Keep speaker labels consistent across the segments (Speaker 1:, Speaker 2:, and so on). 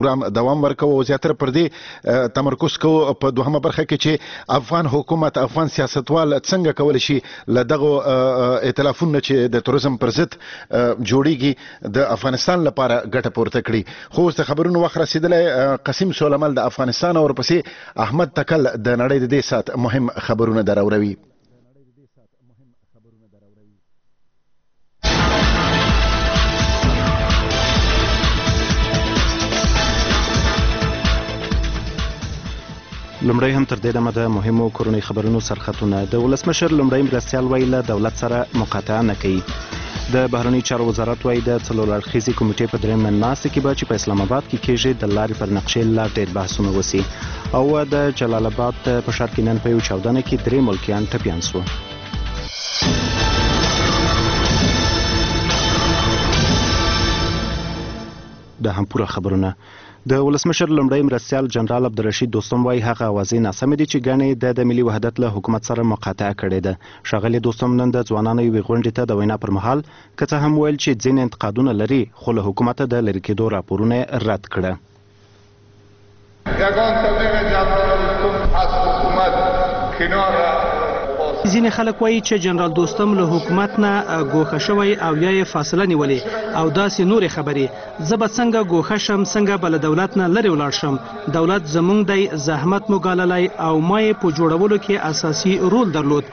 Speaker 1: دوام ورکوو او زیاتره پر دې تمرکز کوو په دوهمه برخه کې چې افغان حکومت افغان سیاستوال څنګه کولی شي له دغه ائتلافونو چې د توریزم پر ضد جوړیږي د افغانستان لپاره ګټه پورته کړي. خو اوس د خبرونو وخت رسیدلی. قسیم سولمل د افغانستان او ورپسې احمد تکل د نړۍ د دې ساعت مهم خبرونه دراوروي.
Speaker 2: لومړی هم تر دې دمه د مهمو کورنۍ خبرونو سرخطونه. د ولسمشر لومړی مرستیال وایي له دولت سره مقاطعه نه کوي. د بهرنۍ چارو وزارت وایي د څلور اړخیزې کمیټې په درېیمه ناستې کې به چې په اسلام آباد کې کېږي د لارې پر نقشې لا ډېر بحثونه وسي. او د جلال آباد په ښار کې نن په یو چاودنه کې 3 ملکیان ټپیان سوه. د هم پوره خبرونه. د ولسمشر لومړی مرستیال جنرال عبدالرشید دوستم وایي هغه اوازې ناسمې دي چې ګڼې د ملي وحدت له حکومت سره مقاطعه کړې ده. ښاغلي دوستم نن د ځوانانو یوې غونډې ته د وینا پر مهال که څه هم ویل چې ځینې انتقادونه لري خو له حکومته د لرې کېدو راپورونه رد کړه.
Speaker 3: ځینې خلک وایي چې جنرال دوستم له حکومت نه ګوښه شوی او یا یې فاصله نیولې او داسې نورې خبرې. زه به څنګه ګوښه شم، څنګه به له دولت نه لرې ولاړ شم. دولت زموږ دی، زحمت مو ګاللی او ما یې په جوړولو کې اساسي رول درلود.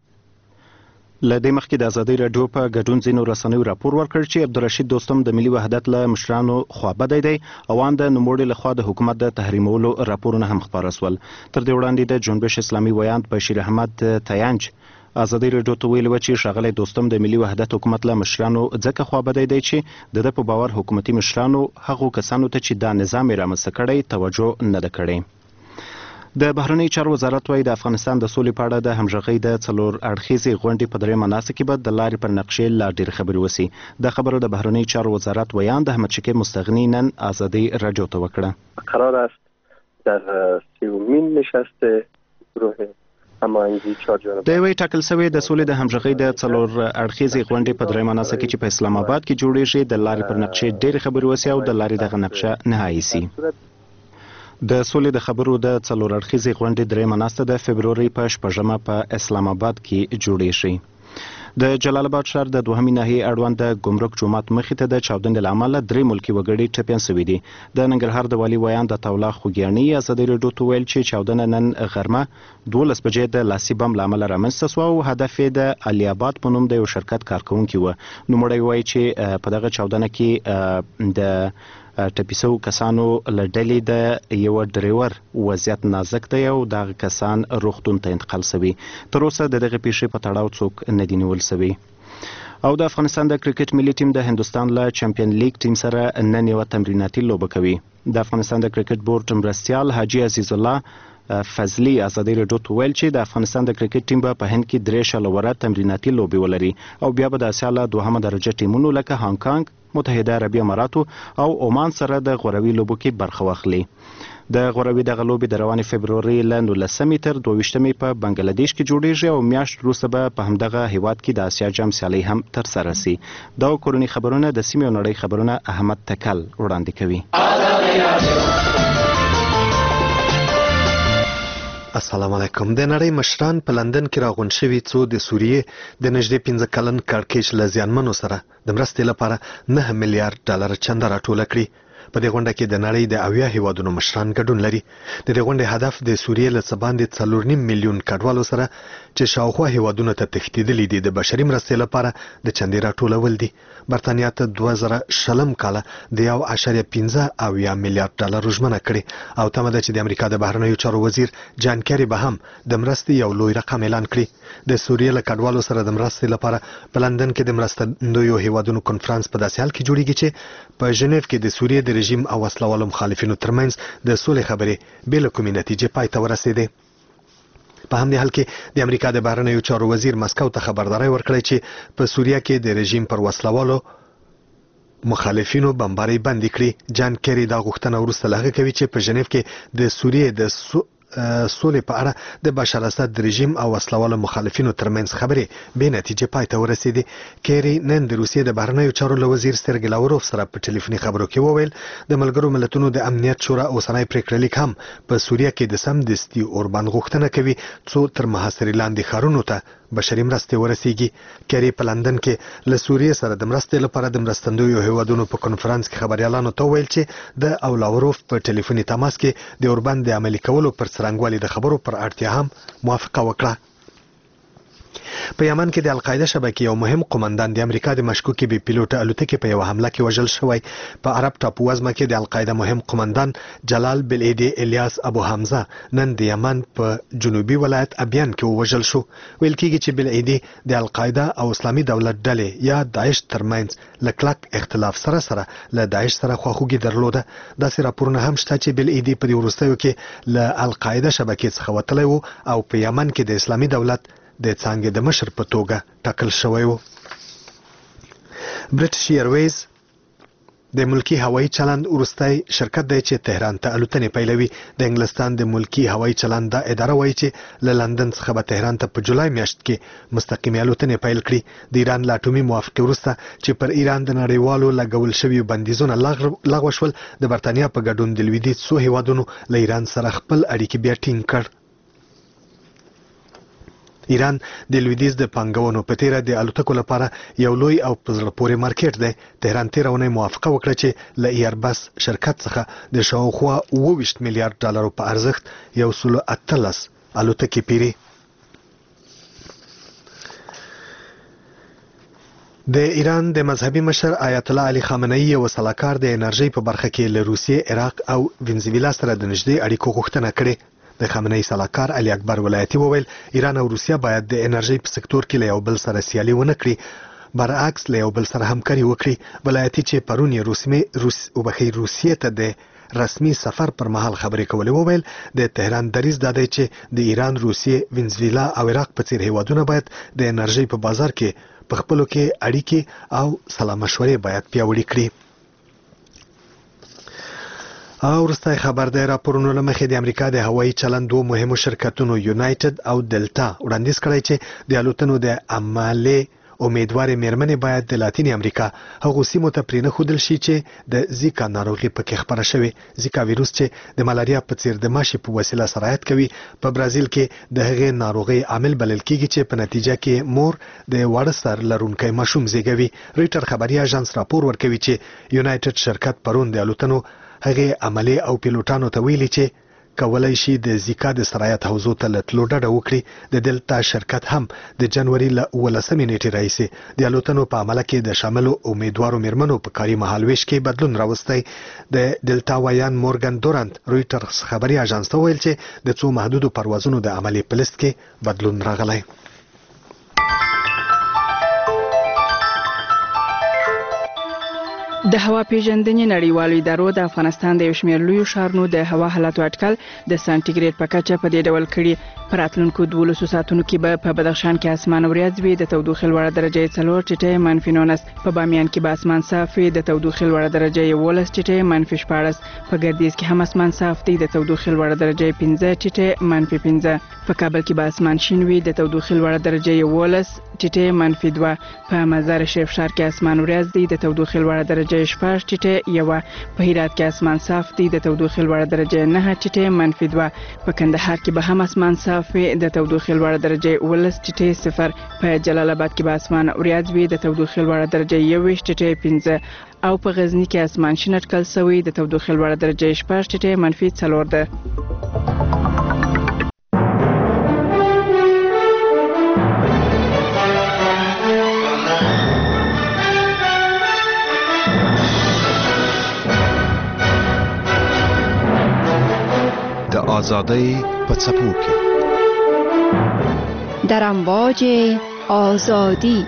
Speaker 2: له دې مخکې د ازادۍ راډیو په ګډون ځینو رسنیو راپور ورکړ چې عبدالرشید دوستم د ملي وحدت له مشرانو خوابدی دی او ان د نوموړي لخوا د حکومت د تحریمولو راپورونه هم خپاره سول. تر دې وړاندې د جنبش اسلامي ویاند بشیر احمد تیانج ازادۍ راډیو ته ویلي وه چې ښاغلی دوستم د ملي وحدت حکومت له مشرانو ځکه خوابدی دی چې د ده په باور حکومتي مشرانو هغو کسانو ته چې دا نظام یې رامنځته کړی توجه نه ده کړې. د بهرنۍ چارو وزارت وایي د افغانستان د سولې په اړه د همغږۍ د څلور اړخیزې غونډې په درېیمه ناسته کې به د لارې پر نقشې لا ډېرې خبرې وسي. د خبرو د بهرنۍ چارو وزارت ویاند احمد شکیب مستغنی نن ازادۍ راډیو ته وکړه.
Speaker 4: قرار است در 30مین نشست گروه
Speaker 2: د یوې ټاکل سوې د سولې د همغږۍ د څلور اړخیزې غونډې په درېیمه ناسته کې چې په اسلام آباد کې جوړیږي د لارې پر نقشې ډېرې خبرې وسي او د لارې دغه نقشه نهایي سي. د سولې د خبرو د څلور اړخیزې غونډې درېیمه ناسته د فبرورۍ په 6مه په اسلام آباد کې جوړیږي. د جلال آباد ښار د دوهمې ناحیې اړوند د ګمرک جومات مخې ته د چاودنې له امله 3 ملکي وګړي ټپیان سوي دي. د ننګرهار د والي ویاند عطاالله خوږیاڼي ازادۍ راډیو ته ویل چې چاودنه نن غرمه 12 بجې د لاسي بم له امله رامنځته سوه او هدف یې د علي آباد په نوم د یو شرکت کارکوونکي وه. نوموړی وایي چې په دغه چاودنه کې د ټپي سوو کسانو له ډلې د یوه ډریور وضعیت نازک دی او دغه کسان روغتون ته انتقال سوي. تر اوسه د دغې پیښې په تړاو څوک نه دي نیول سوي. او د افغانستان د کرکټ ملي ټیم د هندوستان له چمپیون لیګ ټیم سره نن یوه تمریناتي لوبه کوي. د افغانستان د کرکټ بورډ مرستیال حاجي عزیز الله فضلي ازادۍ راډیو ته ویل چې د افغانستان د کرکټ ټیم به په هند کې 3 شلوره تمریناتي لوبې ولري او بیا به د اسیا له 2مه درجه ټیمونو لکه هانګ کانګ، متحده عربي اماراتو او عمان سره د غوروي لوبو کې برخه واخلي. د غوروي دغه لوبې د روانې فبرورۍ له 19مې تر 22مې په بنګلادیش کې جوړیږي او میاشت وروسته به په همدغه هیواد کې د اسیا جام سیالۍ هم ترسره سي. دا کورنۍ خبرونه د سیمې او نړۍ خبرونه احمد تکل وړاندې کوي.
Speaker 5: السلام علیکم. د نړۍ مشران په لندن کې راغونډ شوي څو د سوریې د نږدې 15 کلن کړکېچ له زیانمنو سره د مرستې لپاره 9 میلیارډ ډالر چنده راټوله کړي. په دې غونډه کې د نړۍ د 80 هیوادونو مشران ګډون لري. د دې غونډې هدف د سوریې له څه باندې 4.5 میلیون کډوالو سره چې شاوخوا هیوادونو ته تښتېدلي دي د بشري مرستې لپاره د چندې راټولول دي. برتانیا ته 2020 کال د 1.15 میلیارډ ډالر ژمنه کړې او تمه ده چې د امریکا د بهرنیو چارو وزیر جان کیری به هم د مرستې یو لوی رقم اعلان کړي. د سوریې له کډوالو سره د مرستې لپاره په لندن کې د مرستندویو هیوادونو کنفرانس په داسې حال کې جوړیږي چې په ژنیف کې د سوریې د رژیم او وسلوالو مخالفینو ترمنځ د سولې خبرې بې له کومې نتیجې پای ته ورسېدې. په همدې حال کې د امریکا د بهرنیو چارو وزیر مسکو ته خبرداری ورکړی چې په سوریه کې د رژیم پر وسلوالو مخالفینو بمبارۍ بندي کړي. جان کیری دا غوښتنه وروسته له هغه کوي چې په ژنیف کې د سوریې د سولې په اړه د بشار اسد رژیم او وسلوالو مخالفینو ترمنځ خبرې بې نتیجې پای ته ورسېدې. کیری نن د روسیې د بهرنیو چارو له وزیر سرګی لاوروف سره په ټلیفوني خبرو کې وویل د ملګرو ملتونو د امنیت شورا اوسنی پریکړه لیک هم په سوریه کې د سمدستي اوربند غوښتنه کوي څو تر محاصرې لاندې ښارونو ته بشري مرستې ورسیږي. کیری په لندن کې له سوریې سره د مرستې لپاره د مرستندویو هیوادونو په کنفرانس کې خبريالانو ته ویل چې د لاوروف په ټلیفوني تماس کې د اوربند د عملي کولو پر څرنګوالي د خبرو پر اړتیا هم موافقه وکړه. په یمن کې د القاعده شبکې یو مهم قومندان د امریکا د مشکوکې بې پیلوټه الوتکې په یو حمله کې وژل شوی. په عرب ټاپو وزمه کې د القاعده مهم قومندان جلال بالایدی الیاس ابو حمزه نن د یمن په جنوبي ولایت ابیان کې وژل شو. ویل کېږي چې بالایدی د القاعده او اسلامي دولت ډلې یا داعش ترمنځ له کلک اختلاف سره له داعش سره خواخوږي درلوده. داسې راپورونه هم شته چې بالایدی په دې وروستیو کې له القاعده شبکې څخه وتلی و او په یمن کې د اسلامي دولت د څانګې د مشر په توګه ټاکل شوی و. برټش ایرویز د ملکی هوایي چلند وروستی شرکت دی چې تهران ته الوتنې پیلوي. د انګلستان د ملکی هوایي چلند دا اداره وایي چې له لندن څخه به تهران ته په جولای میاشت کې مستقیمې الوتنې پیل کړي. د ایران له اټومي موافقې وروسته چې پر ایران د نړیوالو لګول شوي بندیزونه لغوه شول د برتانیا په ګډون د لویدیځ څو هیوادونو له ایران سره خپل اړیکې بیا ټینګ کړ. ایران د لویدیځ د پانګونو په تیره د الوتکو لپاره یو لوی او په زړه پورې مارکیټ دی. تهران تیره اونۍ موافقه وکړه چې له ایربس شرکت څخه د شاوخوا 28 میلیارډ ډالرو په ارزښت 118 الوتکې پیري. د ایران د مذهبي مشر آیت الله علي خامنه‌ای یو سلاکار د انرژي په برخه کې له روسیې، عراق او وینزویلا سره د نږدې اړیکو غوښتنه کړې. د خامنه‌ای سلاکار علي اکبر ولایتي وویل ایران او روسیه باید د انرژي په سکتور کې له یو بل سره سیالي ونه کړي، برعکس له یو بل سره همکاري وکړي. ولایتي چې پرون یې روسیې ته د رسمي سفر پر مهال خبرې کولې وویل د تهران دریځ دا دی چې د ایران، روسیې، وینزویلا او عراق په څیر هیوادونه باید د انرژي په بازار کې په خپلو کې اړیکې او سلا مشورې باید پیاوړې کړي. او وروستی خبر دی راپورونو له مخې د امریکا د هوایي چلند دوه مهمو شرکتونو یونایټډ او دلتا وړاندیز کړی چې د الوتنو د عملې امیدوارې میرمنې باید د لاتینې امریکا هغو سیمو ته پرېنښودل شي چې د زیکا ناروغي پکې خپره شوې. زیکا ویروس چې د ملاریا په څیر د ماشي په وسیله سرایت کوي په برازیل کې د هغې ناروغۍ عامل بلل کېږي چې په نتیجه کې مور د واړه سر لرونکی ماشوم زیږوي. رویټر خبري اژانس راپور ورکوي چې یونایټډ شرکت پرون د الوتنو هغې عملې او پیلوټانو ته ویلي چې کولای شي د زیکا د سرایت حوزو ته له تلو ډډه وکړي. د دلتا شرکت هم د جنوري له 18 نیټې راهیسې د الوتنو په عمله کې د شاملو امیدوارو میرمنو په کاري مهالویش کې بدلون راوستی. د دلتا وایان مورګن دورانت رویټرز خبري اژانس ته ویل چې د څو محدودو پروازونو د عملي په لیست کې بدلون راغلی.
Speaker 6: د هوا پیژندنې نړیوالو ادارو د افغانستان د یو شمېر لویو ښارونو د هوا حالاتو اټکل د سانتیګریډ په کچه په دې ډول کړي. په راتلونکو 12 ساعتونو کې به په بدخشان کې اسمان وریځ وي، د تودوخې لوړه درجه 4 ټیټه -19. په بامیان کې به اسمان صاف وي، د تودوخې لوړه درجه 11 ټیټه -14. په ګردیز کې هم اسمان صاف دی، د تودوخې لوړه درجه 15 ټیټه -15. په کابل کې به اسمان شین وي، د تودوخې لوړه درجه 11 ټیټه -2. په مزار شریف ښار کې اسمان وریځ دی، د تودوخې لوړه درجه 6 ټیټه 1. په هرات کې اسمان صاف دی، د تودوخې لوړه درجه 9 ټیټه -2. په کندهار کې به هم اسمان صاف وي، د تودوخې لوړه درجه 11 ټیټه 0. په جلال آباد کې به اسمان وریځ وي، د تودوخې لوړه درجه 21 ټیټه 15. او په غزنی کې اسمان شین اټکل شوی، د تودوخې لوړه درجه 6 ټیټه -4 ده.
Speaker 7: آزادی په څپو کې
Speaker 8: در امواج آزادی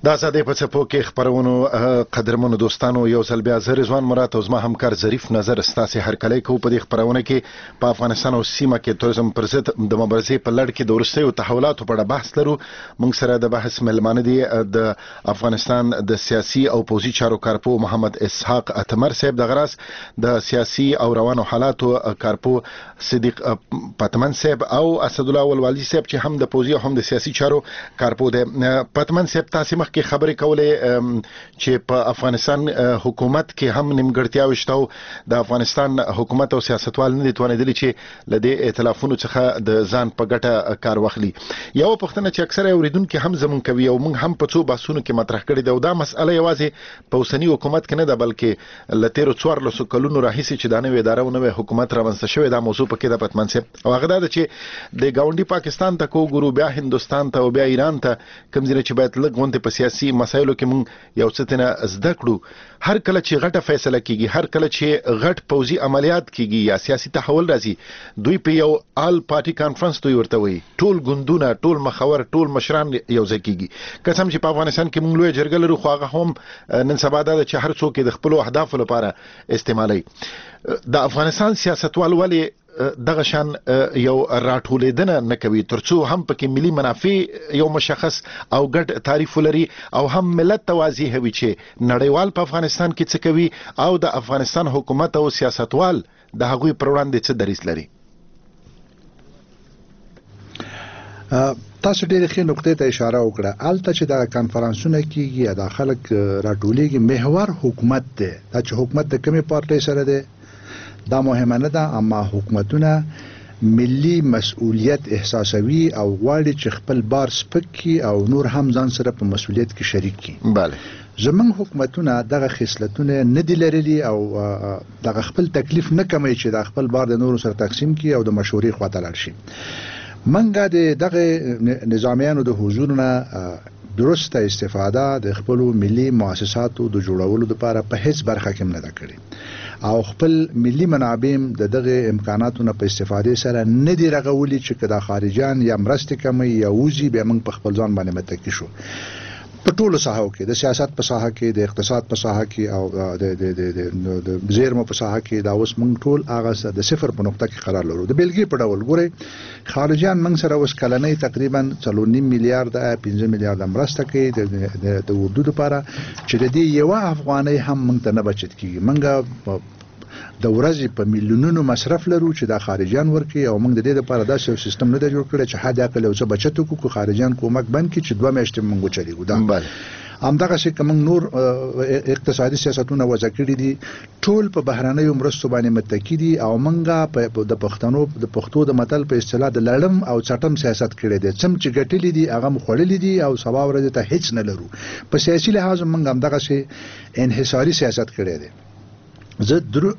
Speaker 1: د ازادۍ په څپو کې خپرونو قدرمنو دوستانو یو ځل بیا زه رضوان مراد او زما همکار ظریف نظر ستاسې هرکلی کوو په دې خپرونه کې په افغانستان او سیمه کې توریزم پر ضد د مبارزې په لړ کې د وروستیو تحولاتو په اړه بحث لرو. موږ سره د بحث ملمانه دي د افغانستان د سیاسي او پوځي چارو کارپو محمد اسحاق اتمر صاحب، د غراس د سیاسي او روانو حالاتو کارپو صدیق پتمن صاحب او اسد الله ولوالي صاحب چې هم د پوځي او هم د سیاسي چارو کارپو دی. پتمن صاحب تاسو کې خبرې کولې چې په افغانستان حکومت کې هم نیمګړتیاوې شته او د افغانستان حکومت او سیاستوال نه دي توانېدلي چې له دې ائتلافونو څخه د ځان په ګټه کار واخلي. یو پوښتنه چې اکثره اوریدونکو هم زمونږ کوي او موږ هم په څو بحثونو کې مطرح کړې ده او دا مسأله یوازې په اوسني حکومت کې نه ده بلکې له تېرو 14 کلونو راهیسې چې دا نوې اداره او نوې حکومت رامنځته شوې دا موضوع پکې ده پتمن صاحب. او هغه دا ده چې د ګاونډي پاکستان ته وګورو، بیا هندوستان ته او بیا ایران ته، کوم ځای چې باید لږ غونډې په سیاسي مسایلو کې مونږ یو څه تنه زده کړو. هر کله چې غټه فیصله کیږي، هر کله چې غټ پوځي عملیات کیږي یا سیاسي تحول راځي، دوی په یو آل پارټي کانفرنس دوی ورته وایي، ټول ګوندونه، ټول مخور، ټول مشران یو ځای کیږي. قسم چې په افغانستان کې مونږ لوی جرګه لرو، خو هغه هم نن سبا دا چې هر څوک د خپل اهدافو لپاره استعمالوي. د افغانستان سیاستوال ولې دغه شان یو راټولیدنه نه کوي ترڅو هم پکې ملي منافع یو مشخص او ګډ تعریف لري او هم ملت توازی هوي چې نړیوال په افغانستان کې څه کوي او د افغانستان حکومت او سیاستوال د هغوی پر وړاندې څه دریځ لري؟
Speaker 7: تاسو ډېرې ښې نقطې ته اشاره وکړه. البته چې دا کانفرنسونه کیږي دا خلک راټولیږي، محور حکومت دی. دا چې حکومت د کومې پارټۍ سره دی دا مهمه نه ده، اما حکومتونه ملي مسؤلیت احساسوي او غواړي چې خپل بار سپک کړي او نور هم ځان سره په مسؤلیت کې شریک کړي.
Speaker 1: بله،
Speaker 7: زمونږ حکومتونه دغه خصلتونه نه دي لرلي او دغه خپل تکلیف نه کموي چې د خپل بار د نورو سره تقسیم کړي او د مشورې خواته لاړ شي. منګه د دغه نظامیانو د حضور نه درسته استفاده د خپل ملي مؤسساتو د جوړولو لپاره په هیڅ برخه کې نه ده کړې او خپل ملي منابع د دغه امکاناتو نه په استفاده سره نه دی رغولي چې کدا خارجان یا مرستې کوي یا وزي به موږ په خپل ځان باندې متکی شو. په ټولو ساحو کې، د سیاست په ساحه کې، د اقتصاد په ساحه کې او د زیرمو په ساحه کې دا اوس موږ ټول هغه د صفر په نقطه کې قرار لرو. د بیلګې په ډول ګورئ خارجان موږ سره اوس کلنۍ تقریبا 4.5 میلیارډ 15 میلیارډ مرسته کوي د اردو لپاره چې د دې یو افغانۍ هم موږ ته نه بچت کیږي. موږ د ورځې په میلیونونو مصرف لرو چې دا خارجان ورکي او موږ د دې لپاره داسې یو سیستم نه دی جوړ کړی چې حد اقل یو څه بچت وکړو، خارجان کومک بند کړي چې 2 میاشتې موږ چلیږو. دا همدغه شي کوم نور اقتصادي سیاستونه وضع کړي دي ټول په بهرانیو مرستو باندې متکی دي او موږ د پښتو د متل په اصطلاح د لړم او چټم سیاست کړي دي. سم چې ګټلې دي هغه مخړلې دي او سبا ورځ ته هیڅ نه لرو. په سیاسي لحاظ موږ همدغه شي انحصاري سیاست کړي دي. زه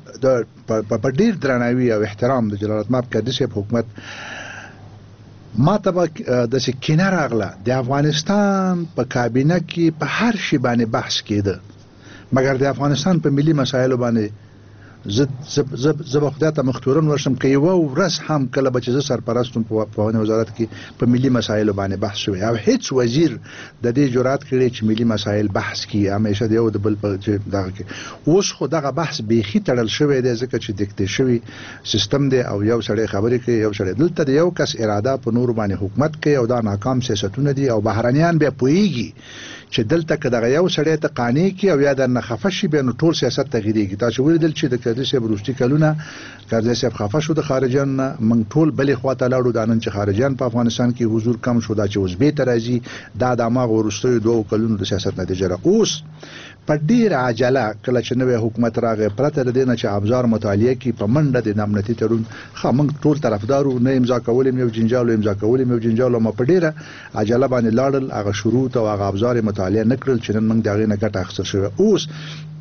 Speaker 7: په ډیر درناوي او احترام د جلالت ماب قادس حکومت ما ته د سکینه راغله د افغانستان په کابینه کې په هر شی باندې بحث کېده مګر د افغانستان په ملي مسایلو باندې زه به خدای ته مختورن ورشم که یو ورځ هم کله به چې زه سرپرستم په وزارت کې په ملي مسایلو باندې بحث شوی او هیڅ وزیر د دې جرأت کړی چې ملي مسایل بحث کړي. همیشه د یو د بل په دغه کې اوس خو دغه بحث بیخي تړل شوی دی ځکه چې دیکته شوی سیستم دی او یو سړی خبرې کوي، یو سړی دلته د یو کس اراده په نور باندې حکومت کوي او دا ناکام سیاستونه دي او بهرانيان بیا پوهیږي چې دلته که دغه یو سړی ته قانع کی او یا د نه خفه شي بیا نو ټول سیاست تغیریږي. تاسو ولیدل چې د کرزي صاحب وروستي کلونه کرزي صاحب خفه شو د خارجان نه، موږ ټول بلې خواته لاړو د نن چې خارجان په افغانستان کې حضور کم شو، دا چې اوس به ترازی دا د ماغ وروستي 2 کلونو د سیاست نتیجه را. اوس په ډیر عجله کله چې نوې حکومت راغی پرته د دې نه چې ابزار مطالعه کی په منډه د امنیتي تړون موږ ټول طرفدارو نه امضا کولم یو جنجال ما په ډیره عجله باندې لاړل هغه شروط او هغه ابزار مطالعه نکړل چې نن موږ دغه نه ګټه اخیستل شو. اوس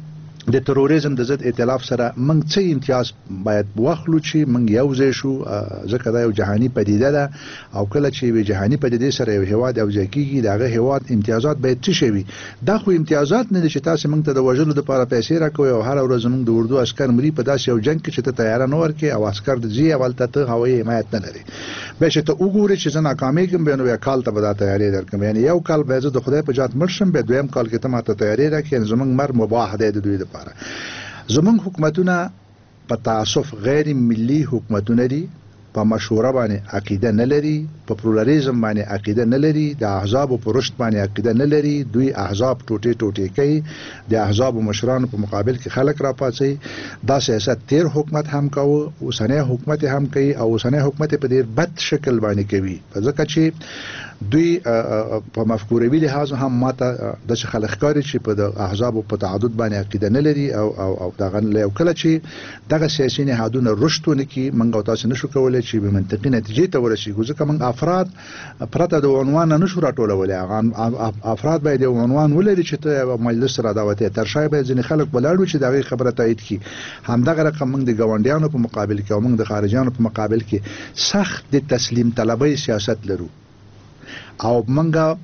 Speaker 7: د تروریزم د ضد ائتلاف سره موږ څه امتیاز باید واخلو چې موږ یو ځای شو، ځکه دا یو جهاني پدیده ده او کله چې وی جهاني پدیده سره یو هیواد یو ځای کیږي دغه هیواد امتیازات باید څه شي وي. دا خو امتیازات نه دي چې تاسو موږ ته د وژلو لپاره پیسې راکوي او هر ورځ موږ د اردو عسكر مري په داسې یو جنگ کې چې ته تیار نه ورکې او عسكر د ځي اولته ته هوایي حمایت نه لري. به چې ته وګورې چې زه ناکامې کوم به نو کال ته به دا تیاری درکم، یعنی یو کال به زه د خدای په جات مرشم، به دویم کال کې ته ماته تیاری راکې، زمونږ مر مباح دی د دوی لپاره. زمونږ حکومتونه په تعصب غیر ملي حکومتونه دي، په مشوره باندې عقیده نه لري، په پلورالېزم باندې عقیده نه لري، د احزاب په رشد باندې عقیده نه لري. دوی احزاب ټوټه کوي، د احزاب مشرانو په مقابل کې خلک راپاتې. دا سیاست تیر حکومت هم کاوه، اوسنی حکومت هم کوي او اوسنی حکومت په ډیر بد شکل باندې کوي، ځکه چې دوی په مفکوري لحاظ هم ماته د خلک ښکاري چې په د احزاب په تعدد باندې عقیده نه لري او دغه یو کله چې دغه سیاسي نهادونه رشدونه کې منګو تاسو نشو کولای چې به منطقي نتیجې ته ورسیږو، ځکه موږ افراد پرته د عنوان نه نشو راټولولای. افراد باید یو عنوان ولري چې ته مجلس را دعوتې تر شای باید ځینې خلک ولاړو چې دغه خبره تایید کړي. همدغه رقم موږ د ګاونډیانو په مقابل کې او موږ د خارجيانو په مقابل کې سخت د تسلیم طلبۍ سیاست لرو او منګه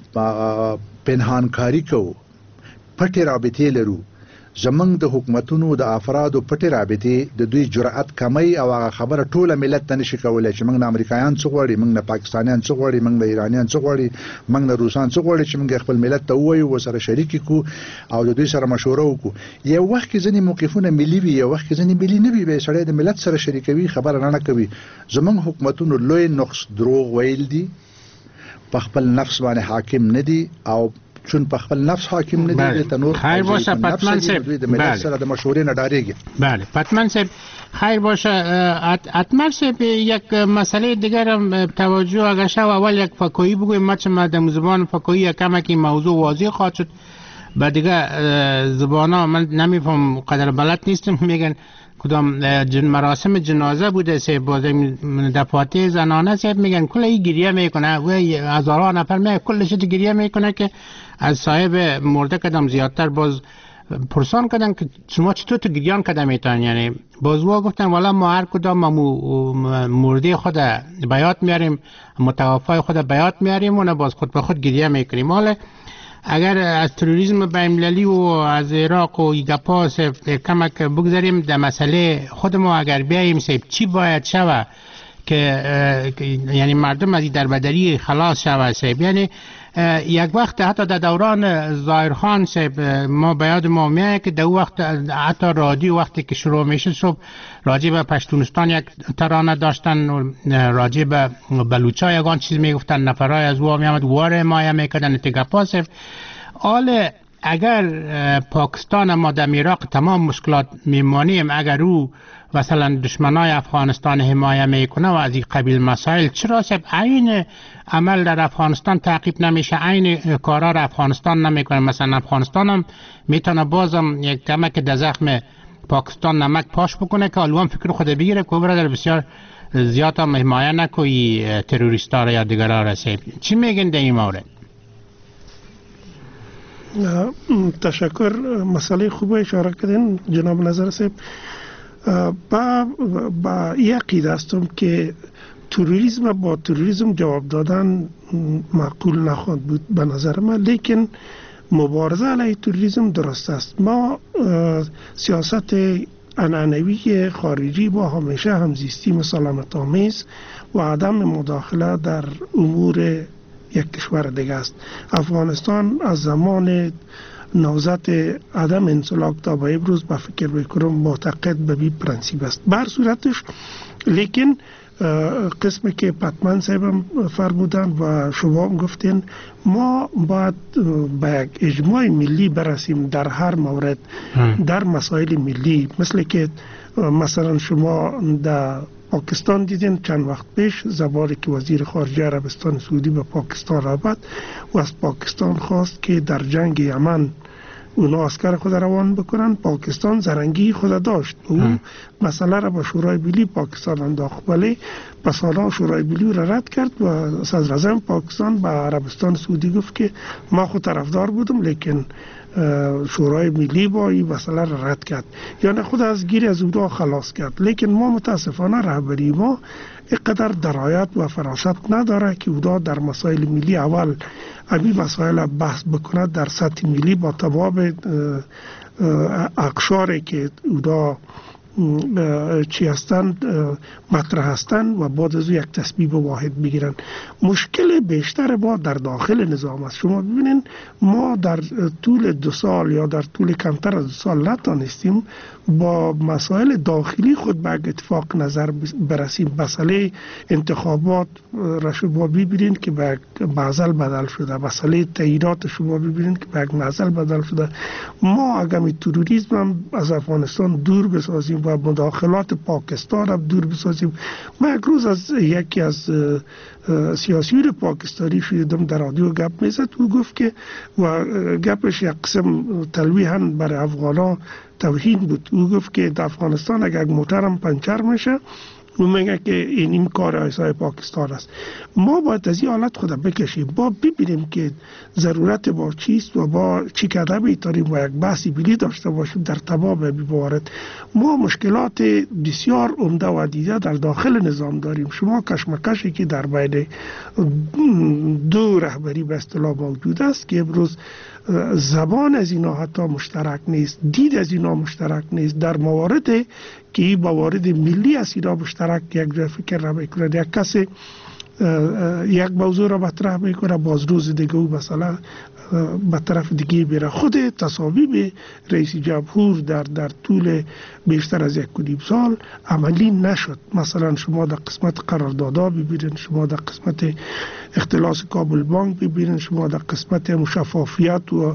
Speaker 7: پنهانکاری کوو، پټې رابطې لرو. زمنګ د حکومتونو د افرادو پټې رابطې د دوی جرأت کمی او هغه خبره ټوله ملت ته نشي کولای چې موږ د امریکایان څه غواړي، موږ د پاکستانیان څه غواړي، موږ د ایرانیان څه غواړي، موږ د روسان څه غواړي چې موږ خپل ملت ته ووایو وسره شریک کو او د دوی سره مشوره وکړو. یو وخت کې ځینې موقفونه ملي وي، یو وخت کې ځینې ملي نه وي، به سړی د ملت سره شریکوي خبره نه کوي. زمنګ حکومتونو لوی نقص دروغ ویل دي، په خپل نفس باندې حاکم نه دي او چون په خپل نفس حاکم نه دي ته نور
Speaker 9: خیر باشه پتمن صاحب
Speaker 7: د ملت سره د مشورې نه ډارېږي.
Speaker 9: بله پتمن صاحب خیر باشه. اتمر صاحب یک مسئله دیگر هم توجه اگر شو اول یک فکایی بگویم، ما چه مردم زبان فکایی کمکی موضوع واضح خواهد شد، بعد دیگه زبان ها من نمیفهم قدر بلد نیستم میگن کدام مراسم جنازه بوده سه بازم دفاتر زنانه سه میگن کلی گریه میکنه و هزاران نفر میگن کلش گریه میکنه که از صاحب مرده کدام زیادتر باز پرسان کردن که شما چطور تو گریان کدام میتونن، یعنی بازوا گفتن والا ما هر کدام مرده خود بیات میاریم، متوفای خود بیات میاریم و باز خود به خود گریه میکنیم. حالا اگر از تروریسم بین‌المللی و از عراق و گپاس کمک بگذاریم در مسئله خود ما اگر بیاییم سیب چی باید شوه که یعنی مردم از دربدری خلاص شوه سیب. یعنی یک وقت حتی در دوران ظاهرخان سیب ما بیاد ما میایه که در وقت حتی رادیو وقتی که شروع میشه صبح راجع به پشتونستان یک ترانه داشتن و راجع به بلوچا یگان چیز میگفتن، نفرای از وا میامد واره مایه میکردن اتگپا سیب. حال اگر پاکستان ما در عراق تمام مشکلات میمانیم، اگر او مثلا دشمنای افغانستان حمایه میکنه و از این قبیل مسائل، چرا سب عین عمل در افغانستان تعقیب نمیشه، عین کارا در افغانستان نمیکنه؟ مثلا افغانستان هم میتونه بازم یک کمک در زخم پاکستان نمک پاش بکنه که الوان فکر خود بگیره که برادر بسیار زیاد هم حمایه نکوی تروریستا را یا دیگرها را. چی میگن در این مورد؟
Speaker 10: تشکر. مسئله خوب اشاره کردین جناب نظر صاحب. با این عقیده هستم که تروریسم با تروریسم جواب دادن معقول نخواهد بود به نظر من، لیکن مبارزه علیه تروریسم درست است. ما سیاست عنعنوی خارجی با همیشه همزیستی مسالمت آمیز و عدم مداخله در امور یک کشور دیگه است. افغانستان از زمان نوزت عدم انسلاک تا به امروز با فکر بکنم معتقد به بی پرنسیب است. بر صورتش لیکن قسمی که پتمن صاحبم فرمودن و شما هم گفتین ما باید به یک اجماع ملی برسیم در هر مورد، در مسائل ملی، مثل که مثلا شما در پاکستان دیدین چند وقت پیش زبانی که وزیر خارجه عربستان سعودی به پاکستان رفت و از پاکستان خواست که در جنگ یمن اونا عسکر خود روان بکنن. پاکستان زرنگی خود داشت، او مسئله را به شورای ملی پاکستان انداخت، ولی پس حالا شورای ملی را رد کرد و صدر اعظم پاکستان به عربستان سعودی گفت که ما خود طرفدار بودم لیکن شورای ملی با این مسئله را رد کرد، یعنی خود از گیر از اونها خلاص کرد. لیکن ما متاسفانه رهبری ما اینقدر درایت و فراست نداره که اودا در مسائل ملی اول همین مسائل بحث بکنه در سطح ملی با تمام اقشاری که اودا چی هستند مطرح هستند و بعد از یک تصمیم واحد بگیرن. مشکل بیشتر ما در داخل نظام است. شما ببینین ما در طول 2 سال یا در طول کمتر از 2 سال نتانستیم با مسائل داخلی خود به اتفاق نظر برسیم. مسئله انتخابات را شما ببینین که به معزل بدل شده، مسئله تعیینات شما ببینین که به معزل بدل شده. ما اگر تروریسم هم از افغانستان دور بسازیم و مداخلات پاکستان هم دور بسازیم. من یک روز از یکی از سیاسیون پاکستانی شنیدم در رادیو گپ میزد، او گفت که و گپش یک قسم تلویحاً برای افغانا توهین بود. او گفت که در افغانستان اگر موترم پنچر میشه او میگه که این کار ایسای پاکستان است. ما باید از این حالت خود بکشیم، با ببینیم که ضرورت با چیست و با چی کده میتاریم و یک بحثی بلی داشته باشیم در تمام موارد. ما مشکلات بسیار عمده و دیده در داخل نظام داریم. شما کشمکشی که در بین 2 رهبری به اصطلاح موجود است که امروز زبان از اینا حتی مشترک نیست، دید از اینا مشترک نیست، در مواردی که این موارد ملی است اینا مشترک یک جای فکر را میکنه. یک کسی یک موضوع را مطرح میکنه، باز روز دیگه او مثلا به طرف دیگه میره. خود تصاویب رئیس جمهور در طول بیشتر از 1.5 سال عملی نشد. مثلا شما در قسمت قراردادها ببینید، شما در قسمت اختلاس کابل بانک ببینید، شما در قسمت شفافیت و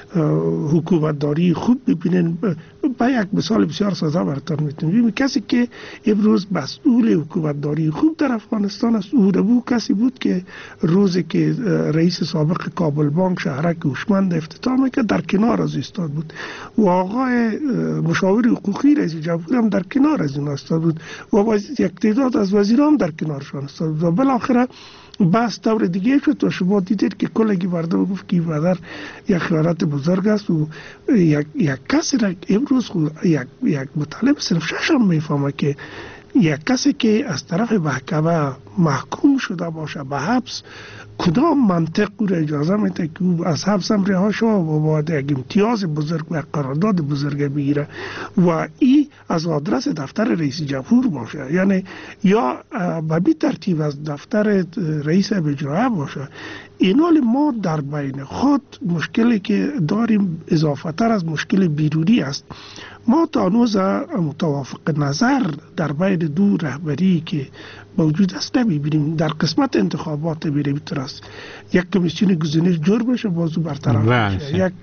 Speaker 10: حکومتداری خوب ببینید. با یک مثال بسیار ساده براتون میتونم، کسی که امروز مسئول حکومتداری خوب در افغانستان است، او کسی بود که روزی که رئیس سابق کابل بانک شهرک هوشمند افتتاح میکرد در کنار از ایستاد بود و آقای مشاور حقوقی رئیس جمهور هم در کنار از این ایستاد بود و یک تعداد از وزیران در کنارشان ایستاد بود و بالاخره بحث دور دیگه شد و شما دیدید که کلگی مردم گفت که این یک خیانت بزرگ است و یک کسی را امروز یک مطالب صرف 6 هم میفهمه که یک کسی که از طرف محکمه محکوم شده باشه به حبس، کدام منطق او را اجازه میده که او از حبس هم رها شد و باید یک امتیاز بزرگ و قرارداد بزرگ بگیره و این از آدرس دفتر رئیس جمهور باشه، یعنی یا به بی ترتیب از دفتر رئیس اجرایی باشه. این حال ما در بین خود مشکلی که داریم اضافه تر از مشکل بیرونی است. ما تا هنوز متوافق نظر در بین 2 رهبری که موجود است نمیبینیم. در قسمت انتخابات میره است یک کمیسیون گزینش جور بشه، بازو برطرف بشه، یک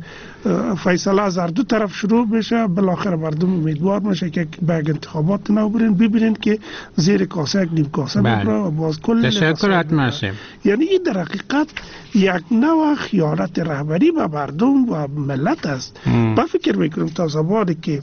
Speaker 10: فیصله از هر 2 طرف شروع بشه، بالاخره مردم امیدوار میشه که به انتخابات نو برین، ببینین که زیر کاسه یک نیم کاسه ببره و باز کل
Speaker 9: تشکرات ماشه.
Speaker 10: یعنی این در حقیقت یک نوع خیانت رهبری به مردم و ملت است. با فکر میکنم تا زمانی که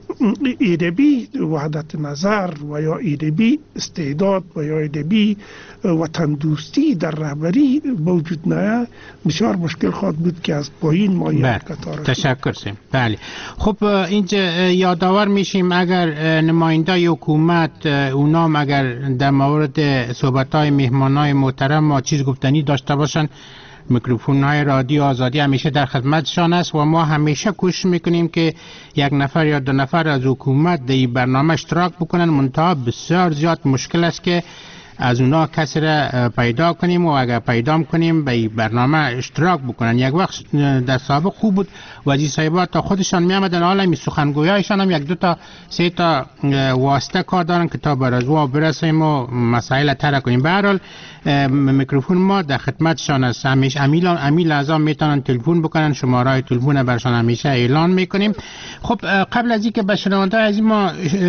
Speaker 10: ایدبی وحدت نظر و یا ایدبی استعداد و یا ایدبی وطن دوستی در رهبری موجود نه، بسیار مشکل خواهد بود که از پایین ما یک قطار.
Speaker 9: تشکر سیم. بله خب اینجا یادآور میشیم اگر نماینده حکومت اونام اگر در مورد صحبت‌های مهمانای محترم ما چیز گفتنی داشته باشن، میکروفون های رادیو آزادی همیشه در خدمتشان است و ما همیشه کوشش میکنیم که 1 نفر یا 2 نفر از حکومت در این برنامه اشتراک بکنن. منتها بسیار زیاد مشکل است که از اونا کسی را پیدا کنیم و اگر پیدا کنیم به این برنامه اشتراک بکنن. یک وقت در سابق خوب بود وزیر صاحبات تا خودشان می آمدن، حالا می سخنگویایشان هم 1 2 تا 3 تا واسطه کار دارن که تا برازوا برسیم و مسائل طرح کنیم. به هر حال میکروفون ما در خدمتشان است. همیشه امیل اعضا میتونن تلفن بکنن، شماره تلفن برشان همیشه اعلان میکنیم. خب قبل از اینکه به شنونده از ما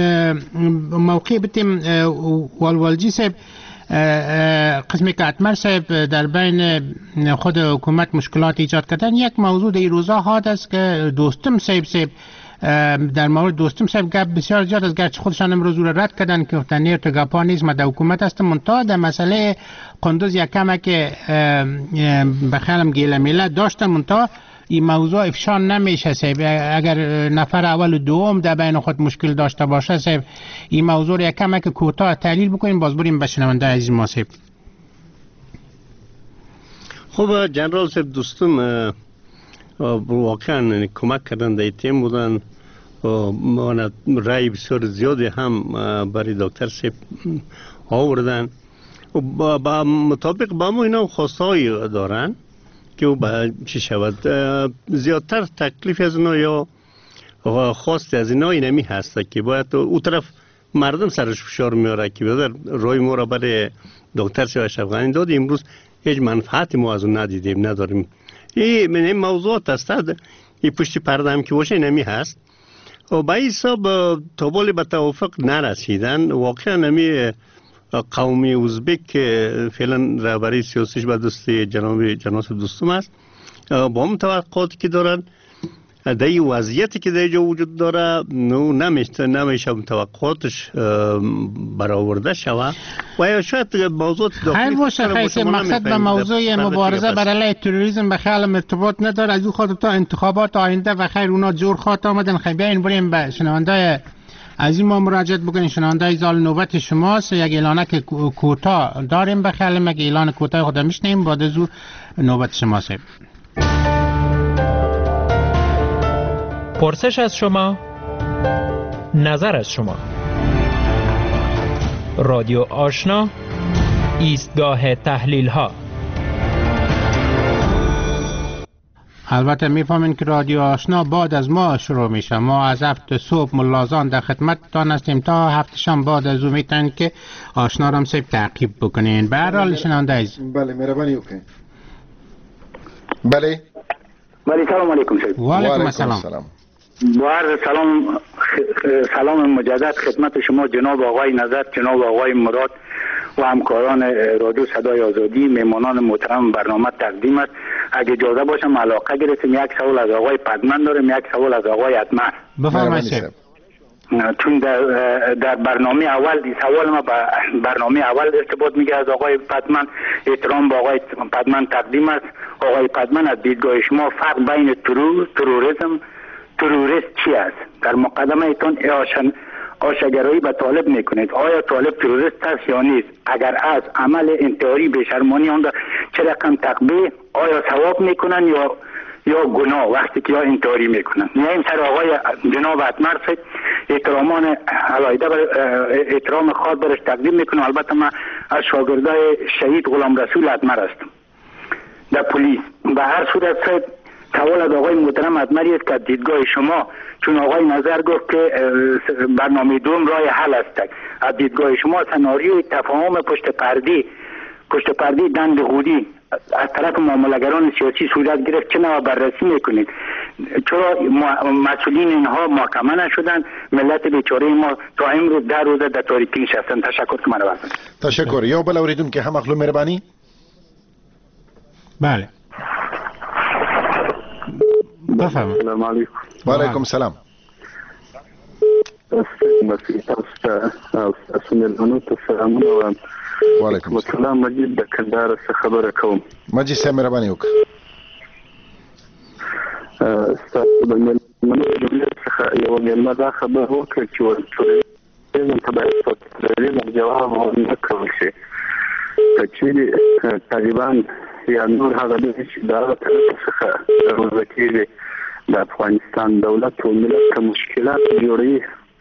Speaker 9: موقع بدیم، والوالجی صاحب قسمی که اتمر صاحب در بین خود حکومت مشکلات ایجاد کردن، یک موضوع در این روزا حاد است که دوستم صاحب در مورد دوستم صاحب گپ بسیار زیاد از گرچه خودشان امروز رو رد کردن که گفتن نه تو گپا نیست، ما در حکومت هستم. منتها در مسئله قندوز یک کمه که به خیالم گیله میله داشتن، منتها این موضوع افشان نمیشه صاحب. اگر نفر اول و دوم در بین خود مشکل داشته باشه صاحب، این موضوع یک کمک کوتاه تحلیل بکنیم باز بریم به شنونده عزیز ما صاحب.
Speaker 11: خب جنرال صاحب دوستم واقعا کمک کردن در تیم بودن و رای بسیار زیادی هم برای دکتر صاحب آوردن و با مطابق با ما اینا خواستهایی دارن که با چی شود زیادتر تکلیف از اینا یا خواست از اینا اینمی هست که باید او طرف مردم سرش فشار میاره که بدر روی ما را برای دکتر صاحب اشرف غنی داد. امروز هیچ منفعتی ما از اون ندیدیم نداریم. این موضوعات است این پشت پرده هم که باشه اینمی هست و با این حساب تا به توافق نرسیدن. واقعا نمی قومی ازبک که فعلا رهبری سیاسیش به دست جناب دوستم است با هم توقعاتی که دارن در این وضعیتی که در اینجا وجود داره نمیشه توقعاتش برآورده شود و شاید موضوع
Speaker 9: خیر باشه خیلی مقصد به موضوع مبارزه بر علیه تروریسم به خیال ارتباط نداره. از او خاطر تا انتخابات آینده و خیر اونا جور خاطر آمدن. خیلی بیاین بریم به شنونده از این ما مراجعت بکنیم. شنونده زال نوبت شماست. یک اعلانک کوتاه داریم به خیال مگه اعلان کوتاه خود میشنیم بعد از او نوبت شماست.
Speaker 12: پرسش از شما، نظر از شما. رادیو آشنا، ایستگاه تحلیل ها.
Speaker 9: البته میفهمین که رادیو آشنا بعد از ما شروع میشه. ما از 7 صبح ملازان در خدمتتان هستیم تا 7 شام بعد از او میتونین که آشنا را هم سیب تعقیب بکنین. به هر حال شنونده ایز.
Speaker 1: بله مهربانی وکړئ. بله
Speaker 13: سلام علیکم شیخ.
Speaker 9: و علیکم السلام.
Speaker 13: با عرض سلام مجدد خدمت شما جناب آقای نظر، جناب آقای مراد و همکاران رادیو صدای آزادی. میمانان محترم برنامه تقدیم است. اگه اجازه باشم علاقه گرفتیم یک سوال از آقای پدمن دارم، یک سوال از آقای اتمر.
Speaker 9: بفرمایید.
Speaker 13: چون در برنامه اول سوال ما به برنامه اول ارتباط میگه از آقای پدمن. احترام به آقای پدمن تقدیم است. آقای پدمن از دیدگاه شما فرق بین تروریست چی است؟ در مقدمه ایتان آشگرایی به طالب میکنید. آیا طالب تروریست است یا نیست؟ اگر از عمل انتحاری بیشرمانی آن چه رقم تقبیه، آیا ثواب میکنن یا گناه وقتی که یا انتحاری میکنن؟ میایم سر آقای جناب اتمر صاحب. احترامان علایده احترام خاص برش تقدیم میکنم. البته من از شاگردای شهید غلام رسول اتمر هستم در پلیس. به هر صورت صاحب سوال از آقای محترم اتمری است که دیدگاه شما، چون آقای نظر گفت که برنامه دوم راه حل است، از دیدگاه شما سناریوی تفاهم پشت پرده دند غوری از طرف معامله‌گران سیاسی صورت گرفت چه نوع بررسی میکنید؟ چرا مسئولین اینها محاکمه نشدن؟ ملت بیچاره ما تا امروز 10 روزه در تاریکی نشستن. تشکر که منو بفرمایید.
Speaker 1: تشکر. یو بل اوریدونکو هم اخلو مهرباني.
Speaker 9: بله بفرمایید.
Speaker 14: السلام علیکم.
Speaker 1: و علیکم السلام. وعلیکم
Speaker 14: السلام. مجید د کندهار څخه خبره کوم.
Speaker 1: مجید صاحب مهرباني وکړه.
Speaker 14: ستاسو د ملت څخه یو مېلمه دا خبره وکړه چې ورته ته باید جواب ورنکړل شي. که چیرې طالبان یا نور هغه چې د هغه طرف څخه روزه کېږي د افغانستان دولت او ملت ته مشکلات جوړوي،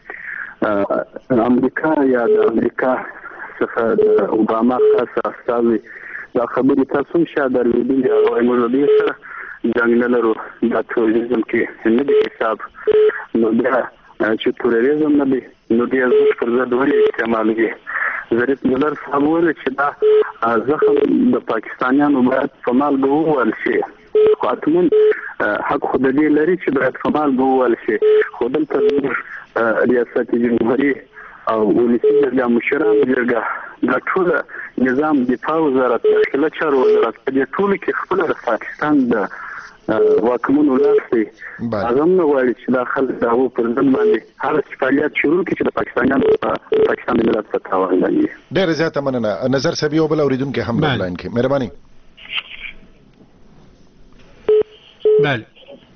Speaker 14: امریکا یا د امریکا څخه د اوباما خاص استازي دا خبرې تاسو شاید درلودلې او موږ دې سره جنګ نه لرو. دا تروریزم کې نه دی حساب، نو بیا چې تروریزم نه دی نو بیا زموږ پر ضد ولې استعمالوي. ظریف ملر صاحب وویل چې دا زخم د پاکستانیانو باید په مالګه ووهل شي. خو حتمن حق خو د دې لري چې باید په مالګه ووهل شي. خو دلته زموږ ریاست جمهوري او ولسي جرګه مشران جرګه دا ټول نظام دفاع وزارت داخله چارو وزارت په دې ټول کې خپل د پاکستان د واکمنو لاس دی. هغه نه وایي چې دا خلک دا و پر ځان باندې هر څه فعالیت شروع کړي چې د پاکستان ملت په تاوان باندې.
Speaker 1: ډېر زیاته مننه. نظر صاحب یو بل اوریدونکو هم لاین کې مهرباني.
Speaker 9: بله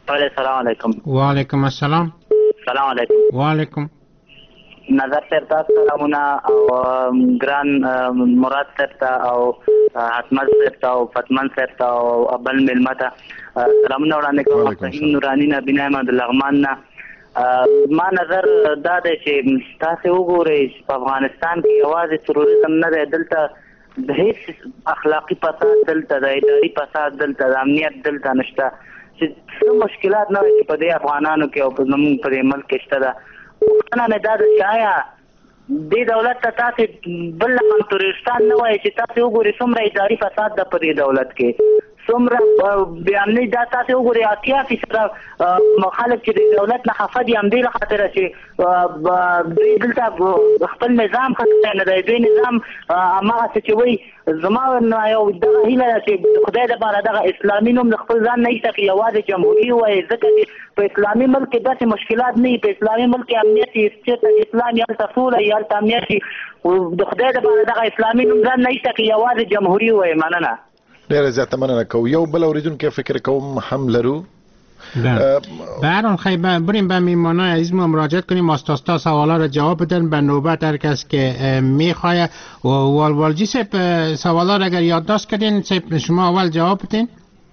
Speaker 15: سلام علیکم.
Speaker 9: و علیکم السلام.
Speaker 15: سلام علیکم.
Speaker 9: و علیکم.
Speaker 15: نظر سرتا سلامونه او ګران مراد سرتا او حتمت سرتا او فتمن سرتا او بل ملمته سلامونه وړاندې کوم. فهیم نورانی نه بنا احمد لغمان نه. ما نظر دا دی چې تاسو وګورئ په افغانستان کې یوازې تروریزم نه دی، دلته د هیڅ اخلاقی فساد دلته د اداري فساد دلته د امنیت دلته نشته چې څه مشکلات نه وي په دې افغانانو کې او زموږ په دې ملک کې شته ده. پوښتنه مې دا ده چې آیا دې دولت ته تاسې بل رقم تروریستان نه وایي چې تاسې وګورئ څومره اداري فساد ده په دې دولت کې، څومره بې امني دا تاسې وګورئ 80% خلک چې د دولت نه خفه دي همدې له خاطره چې دوی دلته خپل نظام ښه نه دی. دوی نظام هماغسې چې وایي زما یو دغه هیله ده چې خدای دپاره دغه اسلامي نوم د خپل ځان نه ایسته کړي، یوازې جمهوري ووایي، ځکه چې په اسلامي ملک کې داسې مشکلات نه وي. په اسلامي ملک کې امنیت یې چېرته اسلام یا هلته سوله یا هلته امنیت وي، د خدای دپاره دغه اسلامي نوم ځان نه ایسته کړي، یوازې جمهوري ووایي. مننه.
Speaker 1: ډیره زیاته مننه کوو. یو بل اوریدونکی فکر کوم هم لرو.
Speaker 9: به هر حال خیلی بریم به میمانای عزیز ما مراجعت کنیم، آستاستا سوالا را جواب بدن به نوبت هر کس که میخواه. و والوالجی سب سوالا را اگر یادداشت کردین سب شما اول جواب بدین.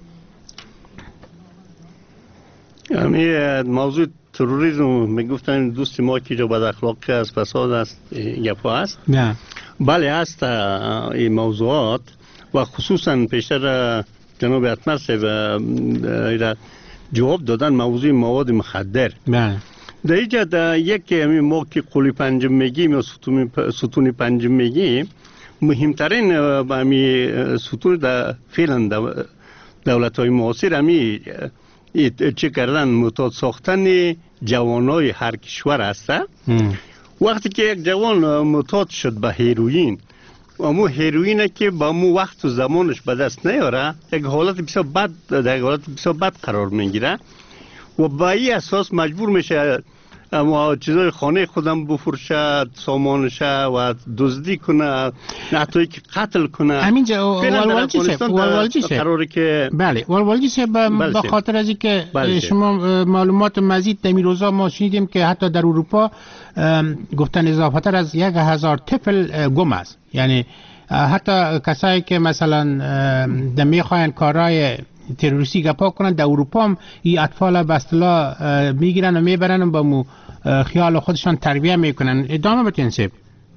Speaker 11: موضوع تروریسم میگفتن دوست ما که جو بد اخلاقی است، فساد است، گپ است.
Speaker 9: نه
Speaker 11: بله است این موضوعات و خصوصا پیشتر جناب اتمر صاحب جواب دادن موضوع مواد مخدر.
Speaker 9: بله
Speaker 11: در اینجا یک ما که قولی پنجم میگیم یا ستون پنجم میگیم، مهمترین ستون در فعلا دولت های معاصر همی چه کردن معتاد ساختن جوانای هر کشور است. وقتی که یک جوان معتاد شد به هیروئین، امو هیروئینه که با مو وقت و زمانش به دست نیاره، یک حالت بسیار بد در حالت بسیار بد قرار میگیره و با این اساس مجبور میشه اما چیزای خانه خودم بفروشه، سامانشه و دزدی کنه، حتی که قتل کنه.
Speaker 9: همینجا والوالجی صاحب قراره
Speaker 11: که
Speaker 9: بله والوالجی صاحب به خاطر از اینکه شما معلومات مزید در روزا ما شنیدیم که حتی در اروپا گفتن اضافه تر از 1000 طفل گم است، یعنی حتی کسایی که مثلا میخواین کارهای تروریستی گپا کنن در اروپا هم این اطفال به اصطلاح میگیرن و میبرن و با مو خیال خودشان تربیه میکنن. ادامه بتین سیب.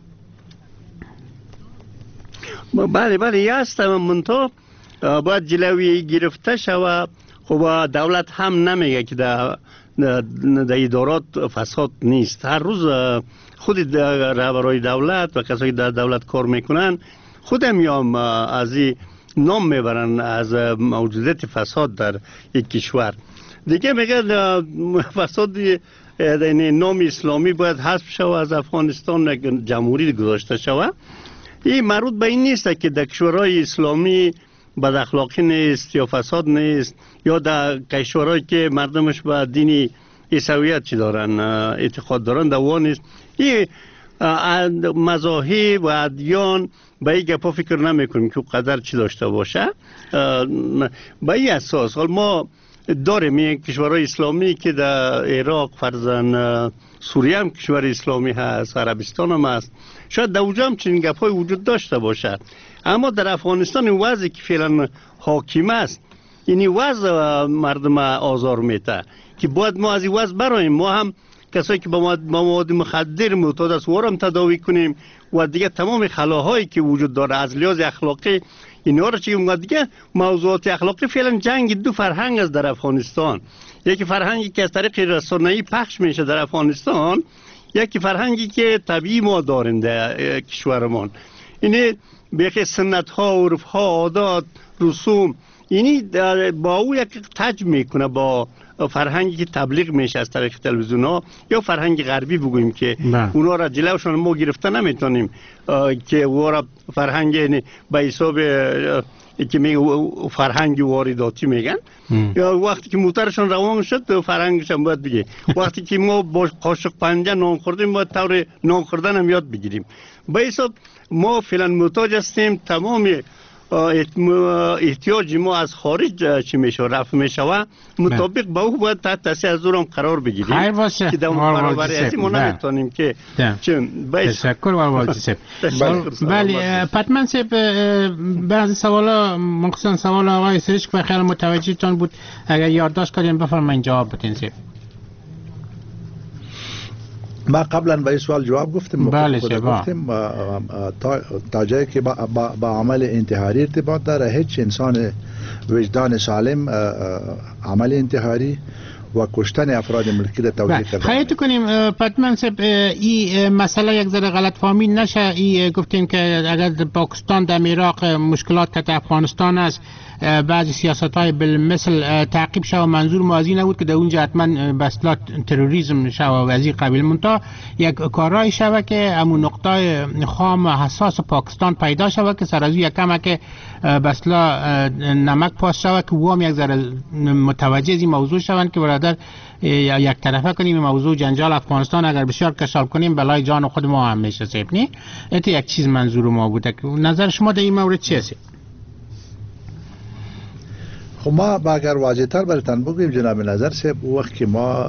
Speaker 11: بله یه است منطقه باید جلوی گرفته شود. خب دولت هم نمیگه که در ادارات فساد نیست. هر روز خود رهبرای دولت و کسایی که در دولت کار میکنن خودم یا از این نام میبرن از موجودیت فساد در یک کشور دیگه. میگه فساد نام اسلامی باید حذف شود، از افغانستان جمهوری گذاشته شود. این مربوط به این نیست که در کشورهای اسلامی بد اخلاقی نیست یا فساد نیست، یا در کشورهایی که مردمش به دین عیسویت چی دارن اعتقاد دارن دوا نیست. این مذاهب و ادیان به این گپا فکر نمی کنیم که قدر چی داشته باشه. به این اساس ما داریم یک کشورهای اسلامی که در عراق، فرزن سوریه هم کشور اسلامی هست، عربستان هم هست، شاید در اونجا هم چنین گپای وجود داشته باشه. اما در افغانستان این وضعی که فعلا حاکم است، این وضع مردم آزار میته که باید ما از این وضع برایم. ما هم کسایی که با مواد مخدر معتاد است ورم تداوی کنیم و دیگه تمام خلاهایی که وجود داره از لحاظ اخلاقی اینا رو چه دیگه موضوعات اخلاقی. فعلا جنگ دو فرهنگ است در افغانستان، یکی فرهنگی که از طریق رسانه‌ای پخش میشه در افغانستان، یکی فرهنگی که طبیعی ما داریم در کشورمان. اینه به سنت ها، عرف ها، عادات، رسوم، اینی با او یک تج میکنه با فرهنگی که تبلیغ میشه از طریق تلویزیون ها یا فرهنگ غربی بگوییم که اونا را جلوشان ما گرفته نمیتونیم که او را فرهنگ به حساب که میگه فرهنگ وارداتی میگن. یا وقتی که موترشون روان شد فرهنگشون باید بگه. وقتی که ما با قاشق پنجه نان خوردیم باید طور نان خوردن هم یاد بگیریم. به حساب ما فعلا محتاج هستیم تمام احتیاج ما از خارج چی میشه رفع میشه مطابق با او باید تحت تاثیر از هم قرار بگیریم که در برابر از ما نمیتونیم که
Speaker 9: تشکر والدی صاحب. بله پتمن صاحب بعضی سوالا مخصوصا سوال آقای سریش که خیلی متوجه تان بود اگر یادداشت کردین بفرمایید جواب بدین صاحب.
Speaker 7: ما قبلا به این سوال جواب گفتیم.
Speaker 9: بله
Speaker 7: گفتیم تا جایی که با عمل انتحاری ارتباط داره هیچ انسان وجدان سالم عمل انتحاری و کشتن افراد ملکی را توجیه کرده.
Speaker 9: خواهید کنیم پتمن صاحب این مسئله یک ذره غلط فهمی نشه. این گفتیم که اگر پاکستان در عراق مشکلات که افغانستان است بعضی سیاست‌های بالمثل تعقیب شد و منظور موازی نبود که در اونجا حتما بسلا تروریسم شد و وزیر قبیل منتا یک کارای شد که همون نقطه خام حساس پاکستان پیدا شد که سر از یک کمه که بسلا نمک پاس شد که وام یک ذره متوجه از این موضوع شوند که برادر یک طرفه کنیم موضوع جنجال افغانستان اگر بسیار کشال کنیم بلای جان خود ما هم میشه صاحب نی ایتی یک چیز منظور ما بوده. نظر شما در این مورد چیه؟
Speaker 7: خب ما با اگر واضح تر براتون بگویم جناب نظر صاحب وقت که ما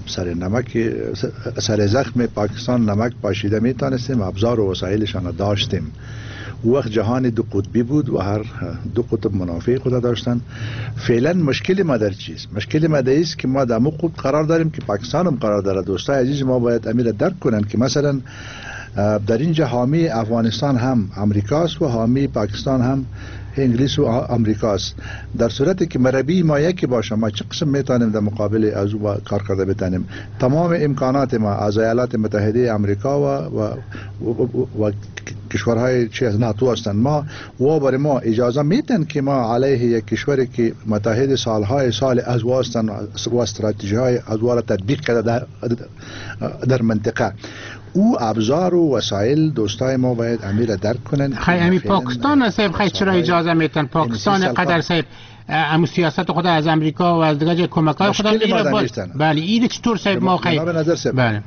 Speaker 7: سر زخم پاکستان نمک پاشیده میتونستیم ابزار و وسایلشان داشتیم. وقت جهان دو قطبی بود و هر دو قطب منافع خود داشتن. فعلا مشکل ما در چیست؟ مشکل ما در است که ما در مو قطب قرار داریم که پاکستان هم قرار داره. دوستای عزیز ما باید امیر درک کنن که مثلا در اینجا حامی افغانستان هم امریکاست و حامی پاکستان هم انگلیس و امریکاست. در صورتی که مربی ما یکی باشه ما چه قسم میتونیم در مقابل از او کار کرده بتانیم؟ تمام امکانات ما از ایالات متحده امریکا و کشورهای چی از ناتو هستند. ما برای ما اجازه میتن که ما علیه یک کشوری که متحد سالهای سال از هستند و استراتژی های از را تطبیق کرده در منطقه او ابزار و وسایل دوستای ما باید امیر درک کنن.
Speaker 9: خیلی پاکستان صاحب خیلی چرا اجازه میتن؟ پاکستان قدر صاحب ام سیاست خود از امریکا و از دیگه کمک‌های خود بله این چطور صاحب ما خیلی بله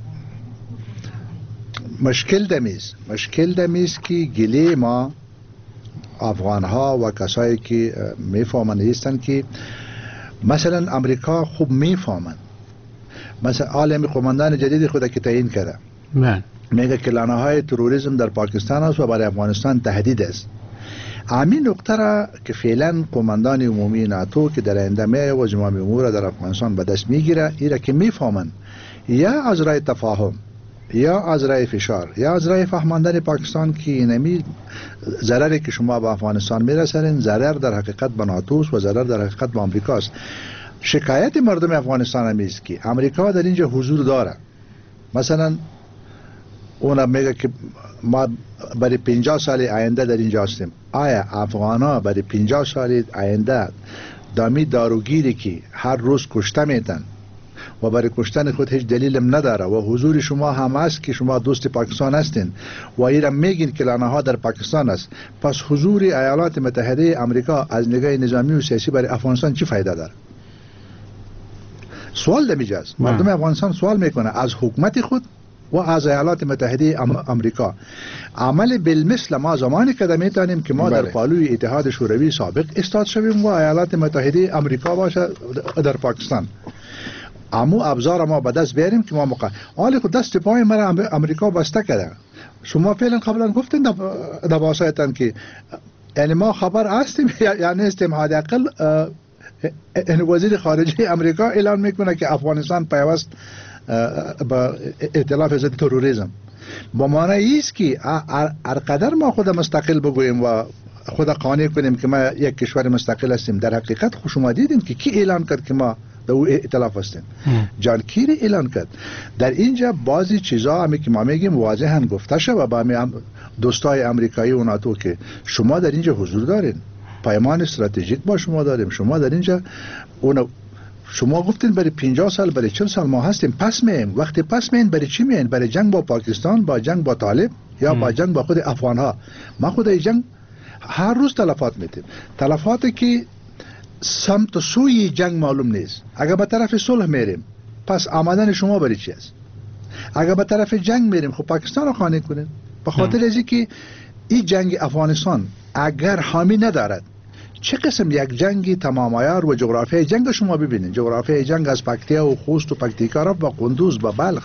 Speaker 9: مشکل دمیز که گلی ما افغان ها و کسایی که میفهمن هستن که مثلا امریکا خوب میفهمن. مثلا عالم قماندان جدید خود که تعیین کرده میگه که لانه های تروریسم در پاکستان است و برای افغانستان تهدید است. همین نقطه را که فعلا قماندان عمومی ناتو که در آینده میه و زمام امور در افغانستان به دست میگیره ایره که میفهمن یا از راه تفاهم یا از راه فشار یا از راه فهماندن پاکستان که اینمی ضرری که شما به افغانستان میرسونین ضرر در حقیقت به ناتوست و ضرر در حقیقت به امریکاست. شکایت مردم افغانستان هم است که امریکا در اینجا حضور داره. مثلا اون میگه که ما برای 50 سال آینده در اینجا هستیم. آیا افغانا برای 50 سال آینده دامی داروگیری که هر روز کشته میتن و برای کشتن خود هیچ دلیلم نداره و حضور شما هم است که شما دوست پاکستان هستین و ایرم میگین که لانه ها در پاکستان است، پس حضور ایالات متحده امریکا از نگاه نظامی و سیاسی برای افغانستان چی فایده داره؟ سوال دمیجاست. مردم افغانستان سوال میکنه از حکومت خود و از ایالات متحده امریکا. عمل بالمثل ما زمانی که میتونیم که ما در پالوی اتحاد شوروی سابق استاد شویم و ایالات متحده امریکا باشه در پاکستان. امو ابزار ما به دست بیاریم که ما حالی خود دست پای مرا امریکا بسته کرده. شما فعلا قبلا گفتین در واسطن که یعنی ما خبر هستیم یا نیستیم. حداقل وزیر خارجه امریکا اعلان میکنه که افغانستان پیوست با ائتلاف ضد تروریسم. با معنی است که هر قدر ما خود مستقل بگوییم و خود قانع کنیم که ما یک کشور مستقل هستیم، در حقیقت خود شما دیدین که کی اعلان کرد که ما در او ائتلاف هستیم؟ جان کیری اعلان کرد. در اینجا بعضی چیزا همی که ما میگیم واضحا گفته شد و با دوستای امریکایی و ناتو که شما در اینجا حضور دارین، پیمان استراتژیک با شما داریم، شما در اینجا شما گفتین برای 50 سال برای 40 سال ما هستیم، پس میایم. وقتی پس میایم برای چی میایم؟ برای جنگ با پاکستان، با جنگ با طالب یا با جنگ با خود افغان ها؟ ما خود این جنگ هر روز تلفات میتیم، تلفاتی که سمت و سوی جنگ معلوم نیست. اگر به طرف صلح میریم پس آمدن شما برای چی است؟ اگر به طرف جنگ میریم خب پاکستان رو خانه کنیم. به خاطر از اینکه این جنگ افغانستان
Speaker 7: اگر حامی ندارد چه قسم یک جنگی تمام عیار و جغرافیای جنگ شما ببینید. جغرافیای جنگ از پکتیا و خوست و پکتیکا را با قندوز با بلخ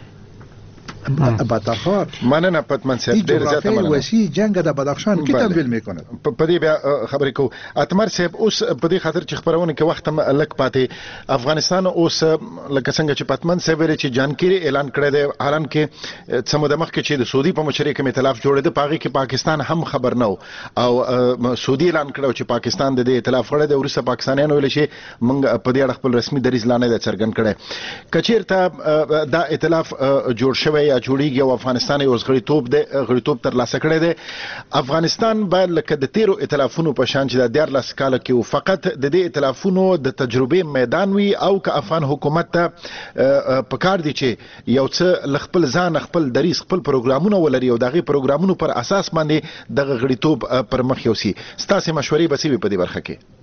Speaker 7: باتخار
Speaker 1: مننه پتمن صاحب ډیر زیاته مننه.
Speaker 7: وسی جنگ د بدخشان کې تمویل میکنه.
Speaker 1: په دې بیا خبرې کو اتمر صاحب اوس په دې خاطر چې خبرونه کې وخت لک پاتې افغانستان اوس لکه څنګه چې پتمن صاحب لري چې جانکيري اعلان کړی دی حالان کې سمو د مخ کې چې د سعودي په مشرۍ کې ائتلاف جوړ دی پاغي کې پاکستان هم خبر نه او سعودي اعلان کړو چې پاکستان د دې ائتلاف غړی دی. ورسره پاکستانیانو ویل شي موږ په دې اړه خپل رسمي دریځ لاندې د څرګند کړي کچیرته دا ائتلاف جوړ شوی جوړیږي او افغانستان یو غړیتوب دی غړیتوب تر لاسه کړی دی. افغانستان باید لکه د تیرو ائتلافونو په شان چې د 14 کال کې فقط د دې ائتلافونو د تجربه میدان وي او که افغان حکومت ته پکار دي چې یو څه خپل ځان خپل دریس خپل پروګرامونه ولري او دغه پروګرامونو پر اساس باندې د غړیتوب پر مخ یوسي. ستاسو مشورې به څه په دې برخه کې؟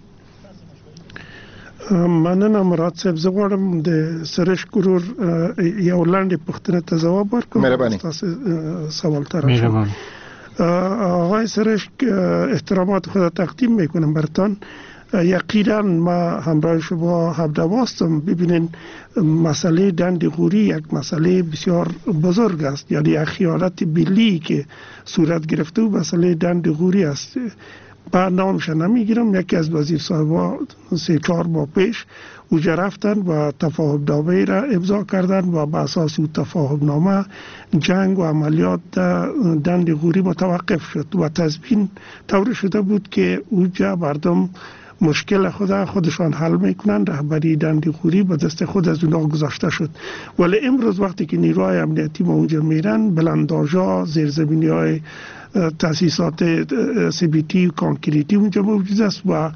Speaker 10: مننه مراد صاحب. زه غواړم د سرش کورور یو لاندې پوښتنه ته ځواب ورکړم. تاسو سوال طرف آقای سرش احترامات خود تقدیم میکنم برتان. یقینا ما همراه شما همدم هستم. ببینین مسئله دند غوری یک مسئله بسیار بزرگ است، یعنی یک خیانت ملی که صورت گرفته و مسئله دند غوری است. با نامش نمیگیرم، یکی از وزیر صاحبا 3-4 ماه پیش اوجا رفتن و تفاهم نامه را امضا کردن و با اساس اون تفاهم نامه جنگ و عملیات دند غوری متوقف شد و تضمین طوری شده بود که اوجا مردم مشکل خودشان حل میکنن. رهبری دند غوری به دست خود از اونها گذاشته شد. ولی امروز وقتی که نیروهای امنیتی ما اونجا میرن، بلنداژها، زیرزمینی‌های تاسیسات CBT و کانکریتی اونجا موجود است و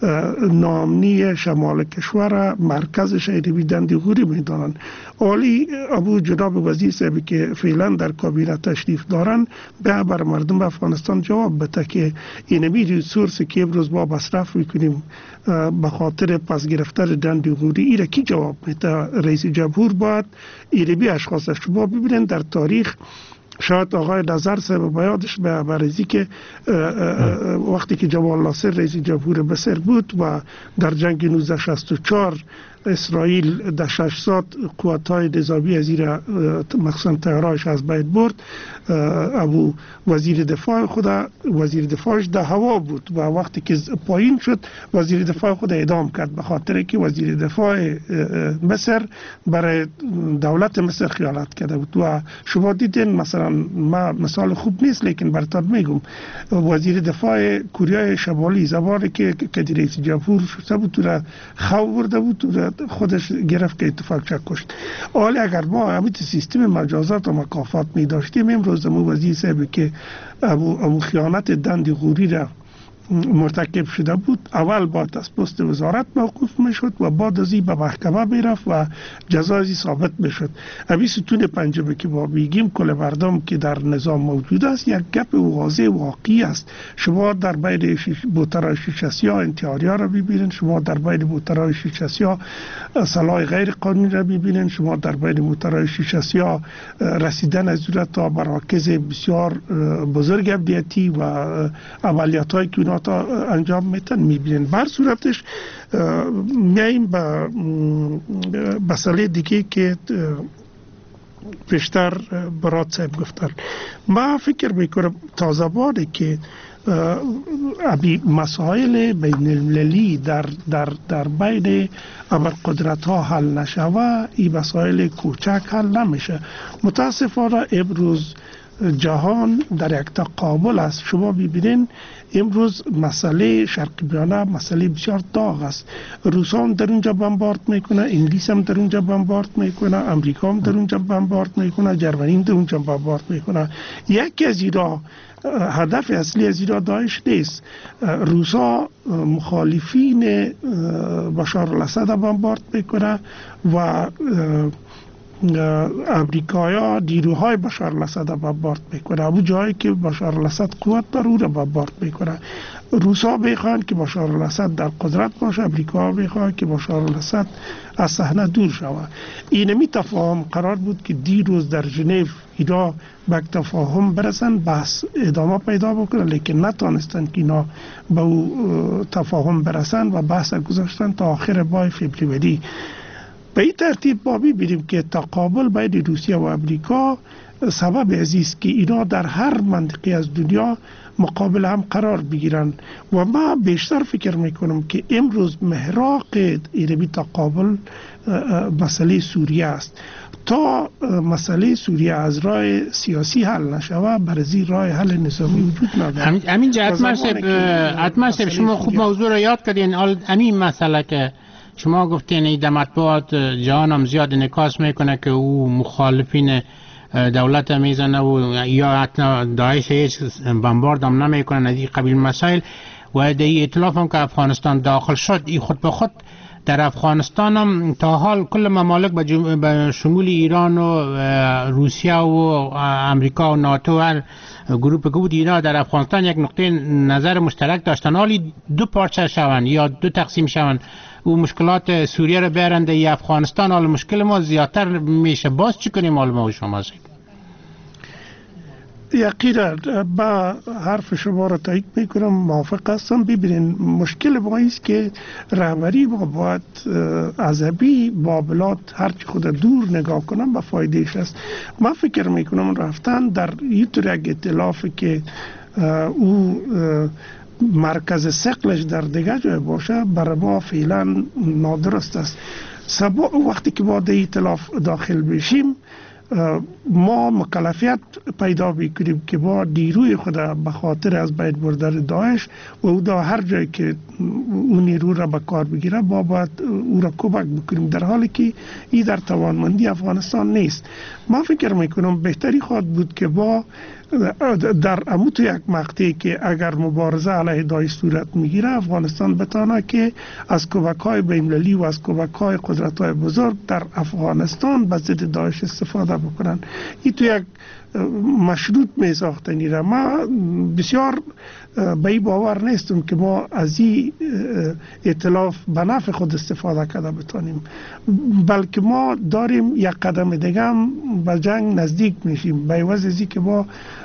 Speaker 10: ناامنی شمال کشور مرکزش ایدوی دند غوری میدانن. عالی ابو جناب وزیر صاحبی که فعلا در کابینه تشریف دارن به بر مردم افغانستان جواب بده که اینمی ریسورسی که امروز ما مصرف میکنیم به خاطر پس گرفتن دند غوری ایره کی جواب میده؟ رئیس جمهور باید اینمی اشخاص شما ببینن در تاریخ. شاید آقای نظر صاحب بیادش به عبارزی که وقتی که جمال ناصر رئیس جمهور مصر بود و در جنگ 1964 اسرائیل در 6 ساعت قوت‌های نظامی از ایران مخصوصا طیاره‌اش از بین برد. ابو وزیر دفاع خود وزیر دفاعش در هوا بود و وقتی که پایین شد وزیر دفاع خود اعدام کرد به خاطر که وزیر دفاع مصر برای دولت مصر خیانت کرده بود. و شما دیدین مثلا ما مثال خوب نیست لیکن براتون میگم وزیر دفاع کره شمالی زمانی که رئیس جمهور شده بود را خو برده بود خودش گرفت که اتفاق چه کشت. حالا اگر ما همین سیستم مجازات و مکافات می داشتیم امروز مو وزیر صاحب که ابو خیانت دند غوری را مرتکب شده بود اول باید از پست وزارت موقوف میشد و بعد از این به محکمه میرفت و جزایی ثابت میشد. همین ستون پنجمه که ما میگیم کل مردم که در نظام موجود است یک گپ واضح واقعی است. شما در بین بوترهای شیشه‌سیاه انتحاری‌ها را ببینید، شما در بین بوترهای شیشه‌سیاه سلاح غیر قانونی را ببینید، شما در بین بوترهای شیشه‌سیاه رسیدن از اونها تا مراکز بسیار بزرگ امنیتی و عملیات‌هایی که انجام میتن میبینین. بر صورتش میاییم به مسئله دیگه که بیشتر برات صاحب گفتن. ما فکر میکنم تا زمانی که ابی مسائل بین المللی در بین ابرقدرت ها حل نشوه، این مسائل کوچک حل نمیشه. متاسفانه امروز جهان در یک تقابل است. شما ببینید امروز مسئله شرق میانه مسئله بسیار داغ است. روسا هم در اونجا بمبارد میکنه، انگلیس هم در اونجا بمبارد میکنه، امریکا هم در اونجا بمبارد میکنه، جرمنی هم در اونجا بمبارد میکنه. یکی از اینا هدف اصلی از اینا داعش نیست. روسا مخالفین بشار الاسد بمبارد میکنه و امریکایا نیروهای بشار الاسد را بمبارد میکنه. اون جایی که بشار الاسد قوت داره او را بمبارد میکنه. روسا میخوان که بشار الاسد در قدرت باشه، امریکا میخوان که بشار الاسد از صحنه دور شود. اینمی تفاهم قرار بود که دیروز در ژنو اینا به تفاهم برسن، بحث ادامه پیدا بکنه، لیکن نتونستن که اینا به تفاهم برسن و بحث گذاشتن تا آخر ماه فوریه. به این ترتیب ما می‌بینیم که تقابل بین روسیه و امریکا سبب عزیز که اینا در هر منطقه از دنیا مقابل هم قرار بگیرن و ما بیشتر فکر میکنم که امروز محراق این تقابل مسئله سوریه است. تا مسئله سوریه از راه سیاسی حل نشود، برای راه حل نظامی وجود نداره.
Speaker 9: همین جهت مرسب شما خوب موضوع را یاد کردین. همین مسئله که شما گفتین در مطبوعات جهان هم زیاد انعکاس میکنه که او مخالفین دولت میزنه و یا حتی داعش هیچ بمبارد هم نمیکنه. این قبیل مسائل و در ائتلاف هم که افغانستان داخل شد، این خود به خود در افغانستان هم تا حال کل ممالک به شمول ایران و روسیه و امریکا و ناتو هر گروه که بود اینا در افغانستان یک نقطه نظر مشترک داشتن. حالی دو پارچه شون یا دو تقسیم شون و مشکلات سوریه رو برنده ای افغانستان، حال مشکل ما زیادتر میشه. باز چی کنیم حال ما و شما زید؟
Speaker 10: یقینا با حرف شما را تایید میکنم، موافق هستم. ببینین مشکل ما است که رهبری ما باید عصبی معاملات هرچی خود دور نگاه کنم به فایدهش است. من فکر میکنم رفتن در این طور یک ائتلافی که او مرکز ثقلش در دیگه جای باشه برای ما فعلا نادرست است. وقتی که ما در ائتلاف داخل بشیم ما مکلفیت پیدا بکنیم که ما نیروی خود به خاطر از بین بردن داعش و او در هر جایی که اون نیرو را به کار بگیره ما باید او را کمک بکنیم، در حالی که این در توانمندی افغانستان نیست. ما فکر میکنم بهتری خواهد بود که ما در اموت یک مقطعی که اگر مبارزه علیه داعش صورت میگیره افغانستان بتانه که از کمک‌های بین‌المللی و از کمک‌های قدرت‌های بزرگ در افغانستان به ضد داعش استفاده بکنن. این تو یک مشروط می ساختنی را ما بسیار به این باور نیستم که ما از این ائتلاف به نفع خود استفاده کرده بتانیم، بلکه ما داریم یک قدم دیگه هم به جنگ نزدیک میشیم. به عوض از این که ما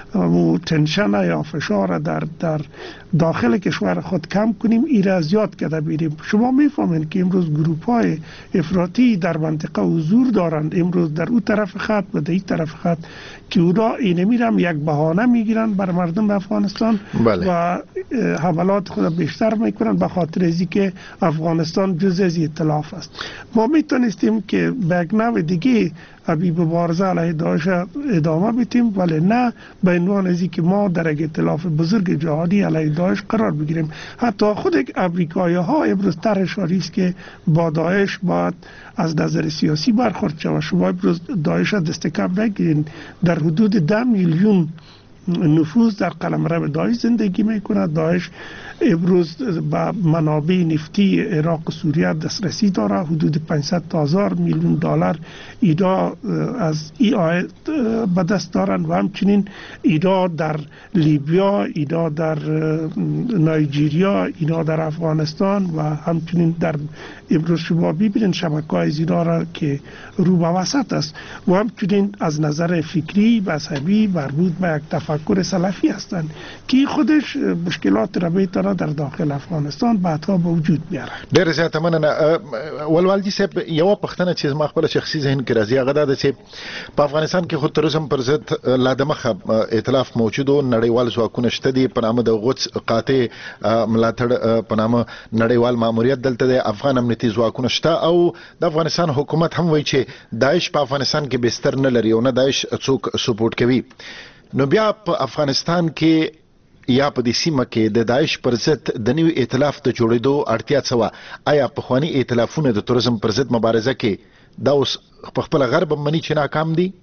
Speaker 10: تنشن یا فشار در داخل کشور خود کم کنیم، این را زیاد کرده بیریم. شما میفهمین که امروز گروپ های افراطی در منطقه حضور دارند، امروز در اون طرف خط و در این طرف خط، که اونا اینمی را یک بهانه میگیرن بر مردم افغانستان و حملات خود بیشتر میکنن به خاطر از اینکه افغانستان جزء از ائتلاف است. ما میتونستیم که به یک نوع دیگه ابی مبارزه علیه داعش ادامه بدیم، ولی نه به عنوان از اینکه ما در یک ائتلاف بزرگ جهانی علیه داعش قرار بگیریم. حتی خود امریکایی ها امروز طرحشاری است که با داعش باید از نظر سیاسی برخورد شود. شما امروز داعش دست کم نگیرین، در حدود 10 میلیون نفوذ در قلمرو داعش زندگی میکنه. داعش امروز با منابع نفتی عراق و سوریه دسترسی داره، حدود 500 تا 1000 میلیون دلار اینا از ای آیت به دست دارن و همچنین اینا در لیبیا، اینا در نایجیریا، اینا در افغانستان و همچنین در امروز شما ببینید شبکه‌های اینا را که رو به وسط است و همچنین از نظر فکری مذهبی مربوط به یک تفکر سلفی هستند که خودش مشکلات را میتونه در داخل افغانستان بعدها به وجود بیاره.
Speaker 1: ډېر زیاته مننه. ولوالجي صاحب یو پښتنه چې ما خپل شخصي ذهن کې راځي هغه دا چې په افغانستان کې خو تروریزم پر ضد لا دمخه ائتلاف موجود او نړیوال ځواکونه شته دي په نامه د غوڅ قاطع ملاتړ په نامه نړیوال ماموریت دلته د افغان امنیتي ځواکونه شته او د افغانستان حکومت هم وایي چې داعش په افغانستان کې بستر نه لري او نه داعش څوک سپورټ کوي. نو بیا په افغانستان کې یا په دې سیمه کې د داعش پر ضد د نوي ائتلاف د جوړېدو اړتیا څه وه؟ آیا پخواني ائتلافونه د تروریزم پر ضد مبارزه کې دا اوس په خپله غرب مني چې ناکام دي؟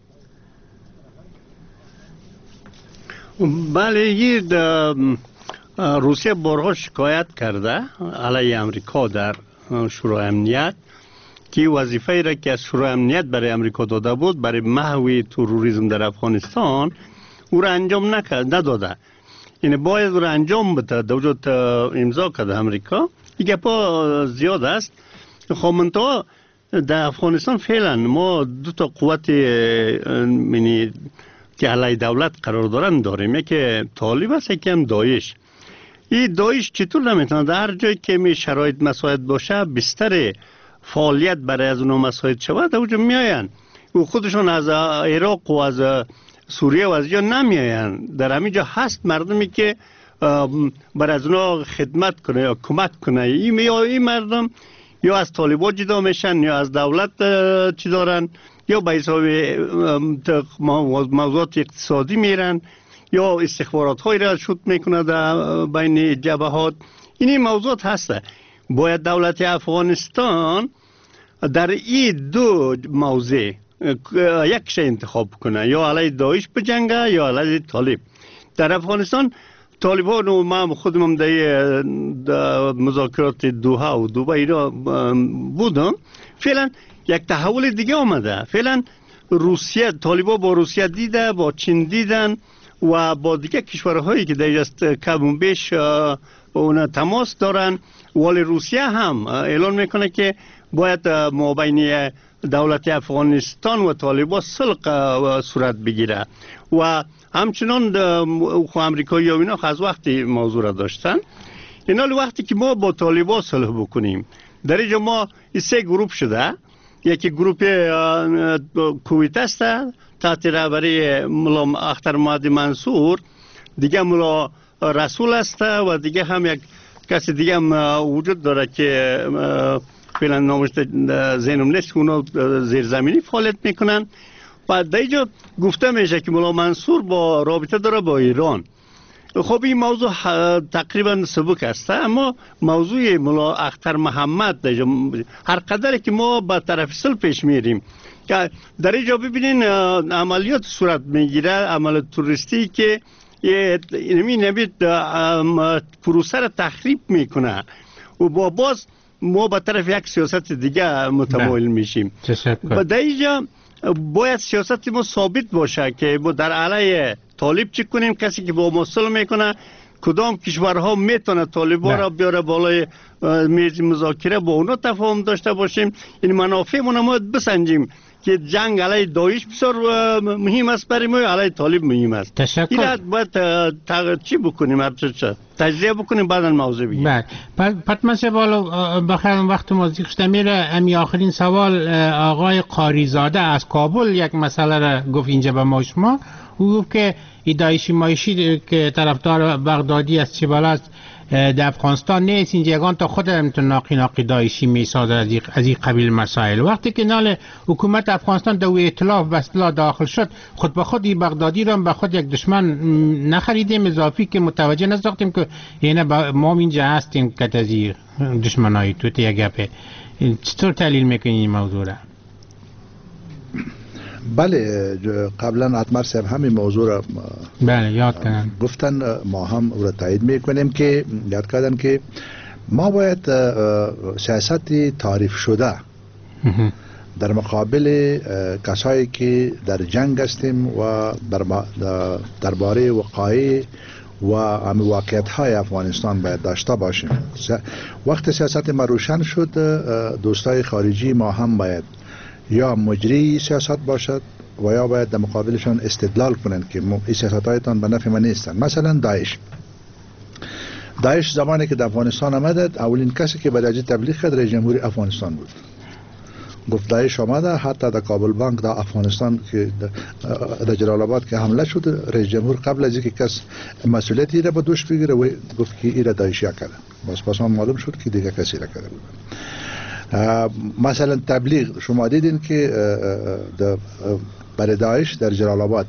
Speaker 11: بله، یه روسیه بارها شکایت کرده علیه امریکا در شورای امنیت که وظیفه را که از شورای امنیت برای امریکا داده بود برای محو تروریسم در افغانستان او را انجام نداده. این باید او را انجام بده. دوجت امضا کرده امریکا. این گپا زیاد است. خب منتها در افغانستان فعلا ما دو تا قوت یعنی که علیه دولت قرار دارن داریم. یکی طالب است، یکی هم داعش. این داعش چطور نمیتونه در هر جایی که می شرایط مساعد باشه بستر فعالیت برای از اونها مساعد شود اوجا میاین و خودشون از عراق و از سوریه و از جا نمیاین. در همین جا هست مردمی که برای از اونها خدمت کنه یا کمک کنه. این مردم یا از طالبان جدا میشن یا از دولت چی دارن یا به حساب موضوعات اقتصادی میرن یا استخبارات هایی را شوت میکنه در بین جبهات. این موضوعات هسته. باید دولت افغانستان در این دو موضع یک شی انتخاب کنه، یا علیه داعش بجنگه یا علیه طالب. در افغانستان طالبان و ما خودم در مذاکرات دوحه و دبی را بودم، فعلا یک تحول دیگه آمده. فعلا روسیه، طالبان با روسیه دیده، با چین دیدن و با دیگه کشورهایی که در است کم بیش اون تماس دارن. ولی روسیه هم اعلان میکنه که باید مابین دولت افغانستان و طالبان صلح صورت بگیره و همچنان امریکایی ها اینا از وقتی موضوع را داشتن. اینا وقتی که ما با طالبان صلح بکنیم در اینجا ما سه گروپ شده. یکی گروپ کویت است تحت رهبری ملا اختر مهدی منصور، دیگه ملا رسول است و دیگه هم یک کسی دیگه هم وجود داره که فعلا نامش ذهنم نیست. اونا زیرزمینی فعالیت میکنن و در اینجا گفته میشه که ملا منصور با رابطه داره با ایران. خب این موضوع تقریبا سبک است، اما موضوع ملا اختر محمد هر قدر که ما به طرف صلح پیش میریم که در اینجا ببینین عملیات صورت میگیره، عملیات توریستی که نمید پروسه را تخریب میکنه و با باز ما به طرف یک سیاست دیگه متمایل میشیم. و در اینجا باید سیاست ما ثابت باشه که ما در علیه طالب چی کنیم. کسی که با ما صلح میکنه کدام کشورها میتونه طالبان را بیاره بالای میز مذاکره، با اونا تفاهم داشته باشیم. این منافع ما بسنجیم که جنگ علیه داعش بسیار مهم است برای ما، علیه طالب مهم است.
Speaker 9: تشکر.
Speaker 11: این باید چی بکنیم؟ تجزیه بکنیم بعدا موضوع بگیم.
Speaker 9: بله. پتمن بالا بخیر وقت ما زیخشته میره. امی آخرین سوال آقای قاریزاده از کابل یک مسئله را گفت اینجا به ما شما. او گفت که داعشی مایشی که طرفدار بغدادی است چه بالاست در افغانستان نیست، اینجا یگان تا خود ناقی داعشی میسازد از این قبیل مسائل. وقتی که نال حکومت افغانستان در ائتلاف به اصطلاح داخل شد، خود به خود این بغدادی را به خود یک دشمن نخریدیم، اضافی که متوجه نساختیم که اینه ما اینجا هستیم که از این دشمنایی تو یک گپه. چطور تحلیل میکنید این موضوع را؟
Speaker 7: بله، قبلا اتمر صاحب همین موضوع را
Speaker 9: بله یاد کردن،
Speaker 7: گفتن، ما هم او را تایید میکنیم که یاد کردن که ما باید سیاست تعریف شده در مقابل کسایی که در جنگ هستیم و درباره وقایع و واقعیت های افغانستان باید داشته باشیم. وقت سیاست ما روشن شد، دوستای خارجی ما هم باید یا مجری سیاست باشد و یا باید در مقابلشان استدلال کنند که این سیاست هایتان به نفع ما نیستن. مثلا داعش زمانی که در افغانستان آمد، اولین کسی که برای تبلیغ کرد رئیس جمهوری افغانستان بود. گفت داعش آمده، حتی در کابل بانک در افغانستان که در جلال آباد که حمله شد، رئیس جمهور قبل از اینکه کس مسئولیتی را به دوش بگیره و گفت که این را داعشی کرده. پس معلوم شد که دیگه کسی را کرده بود. مثلا تبلیغ شما دیدین که برای داعش در جلال آباد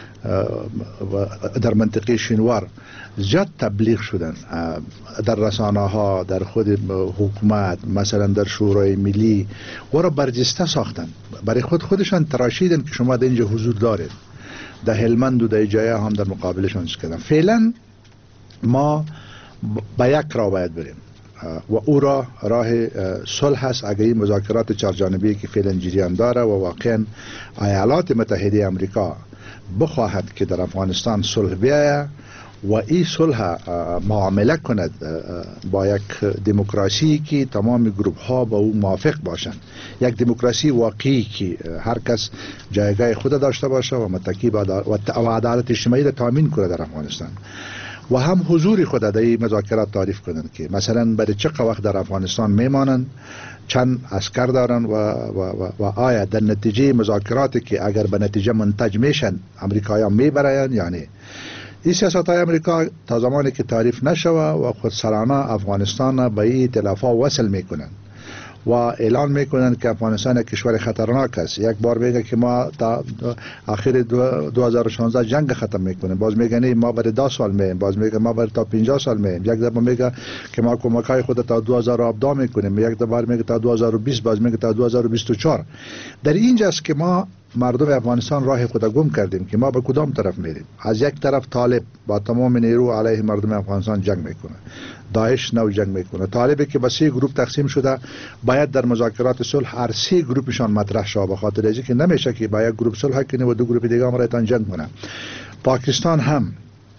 Speaker 7: در منطقه شینوار زیاد تبلیغ شدن در رسانه ها، در خود حکومت، مثلا در شورای ملی و را برجسته ساختن، برای خودشان تراشیدن که شما در اینجا حضور دارید. در هلمند و در جای هم در مقابلشان کردن. فعلا ما با یک راه باید بریم. و او راه صلح است اگر این مذاکرات چهارجانبی که فعلا جریان داره و واقعا ایالات متحده آمریکا بخواهد که در افغانستان صلح بیاید و این صلح معامله کند با یک دموکراسی که تمام گروه ها با او موافق باشند، یک دموکراسی واقعی که هر کس جایگاه خود داشته باشه و متکی و عدالت اجتماعی را تامین کنه در افغانستان و هم حضور خود در این مذاکرات تعریف کنند که مثلا برای چه وقت در افغانستان میمانند، چند عسکر دارن و آیا در نتیجه مذاکراتی که اگر به نتیجه منتج میشن امریکایان میبرند یعنی این سیاست های امریکا تا زمانی که تعریف نشوه و خودسرانه افغانستان به این ائتلافا وصل میکنن و اعلان میکنن که افغانستان یک کشور خطرناک است، یک بار میگه که ما تا آخر 2016 جنگ ختم میکنیم، باز میگه ما برای 10 سال میم، باز میگه ما برای تا 50 سال میم، یک دفعه میگه که ما کمکای خود تا 2017 میکنیم، یک دفعه میگه تا 2020، باز میگه تا 2024. در اینجاست که ما مردم افغانستان راه خود گم کردیم که ما به کدام طرف میریم. از یک طرف طالب با تمام نیرو علیه مردم افغانستان جنگ میکنه، داعش نو جنگ میکنه، طالبی که به 3 گروه تقسیم شده باید در مذاکرات صلح هر 3 گروهشان مطرح شه، به خاطر اینکه که نمیشه که با یک گروه صلح کنه و 2 گروه دیگه هم رایتان جنگ کنه. پاکستان هم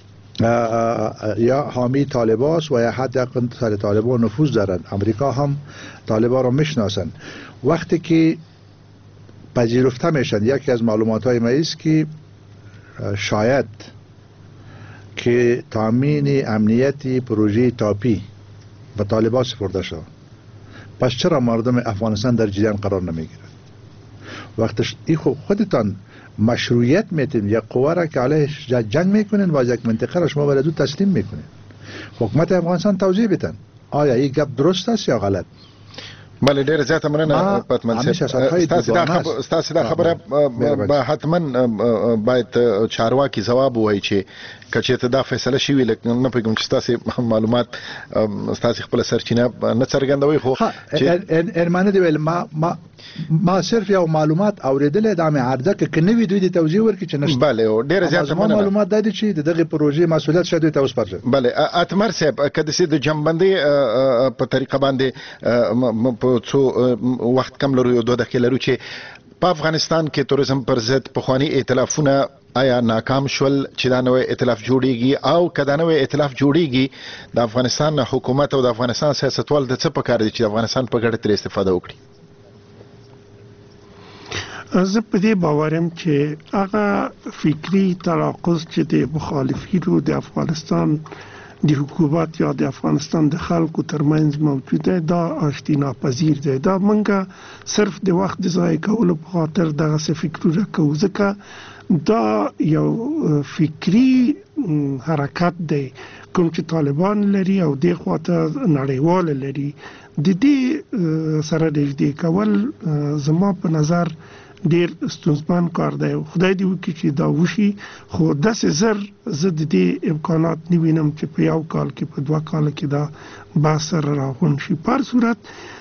Speaker 7: یا حامی طالباست و یا حداقل طالبان نفوذ دارند، امریکا هم طالبان را میشناسند. وقتی که پذیرفته میشن، یکی از معلومات های ما است که شاید که تامین امنیتی پروژه تاپی به طالبان سپرده شد، پس چرا مردم افغانستان در جریان قرار نمیگیرند؟ وقتش ای خودتان مشروعیت میتین یک قوه را که علیهش جنگ میکنین و از یک منطقه را شما برای دو تسلیم میکنین. حکومت افغانستان توضیح بدن آیا این گپ درست است یا غلط؟
Speaker 1: بله ډیر زیاته مننه پتمن صاحب. ستاسو دا خبره به حتما باید چارواکي جواب وایي چې کچېته دا فیصله شوې، لکه نه پوهېږم چې ستاسو معلومات ستاسو خپله سرچینه نه څرګندوي، خو
Speaker 7: ارمانه دی ویل ما صرف یو معلومات اوریدلې دا مې عرضه کې نه وی دوی د توضیح ورکړي چې نشته.
Speaker 1: بله ډیر زیاته مننه.
Speaker 7: معلومات دا دي چې دغه پروژې مسؤلیت شته ته اوس پرځه.
Speaker 1: بله اتمر صاحب کده سي د جنبندي په طریقه باندې په څو وخت کم لرو، 2 دقیقې لرو چې په افغانستان کې توریزم پر ضد پخوانی ائتلافونه آیا ناکام شول چې دا نوې ائتلاف جوړیږي، او کدا نوې ائتلاف جوړیږي د افغانستان حکومت او د افغانستان سیاستوال د څه په کار دي چې د افغانستان په ګټه تر استفاده وکړي؟
Speaker 10: زه په دې باورم چې هغه فکری تناقض چې د مخالفینو د افغانستان د حکومت یا د افغانستان د خلکو ترمنځ موجوده دا آشتی ناپذیر دی. دا منګه صرف د وخت د ضایع کولو په خاطر دغه څه فکرونه کوو، ځکه دا یو فکری حرکت دی کوم چې طالبان لري او د خواته نړیوال لري. د دې سره نږدې کول زما په نظر ډیر ستونزمن کار دی. خدای دې وکړي چې دا وشي، خو داسې زر زه د دې امکانات نه وینم چې په یو کال کې په 2 کال کې دا بحث سره راغون شي. په هر صورت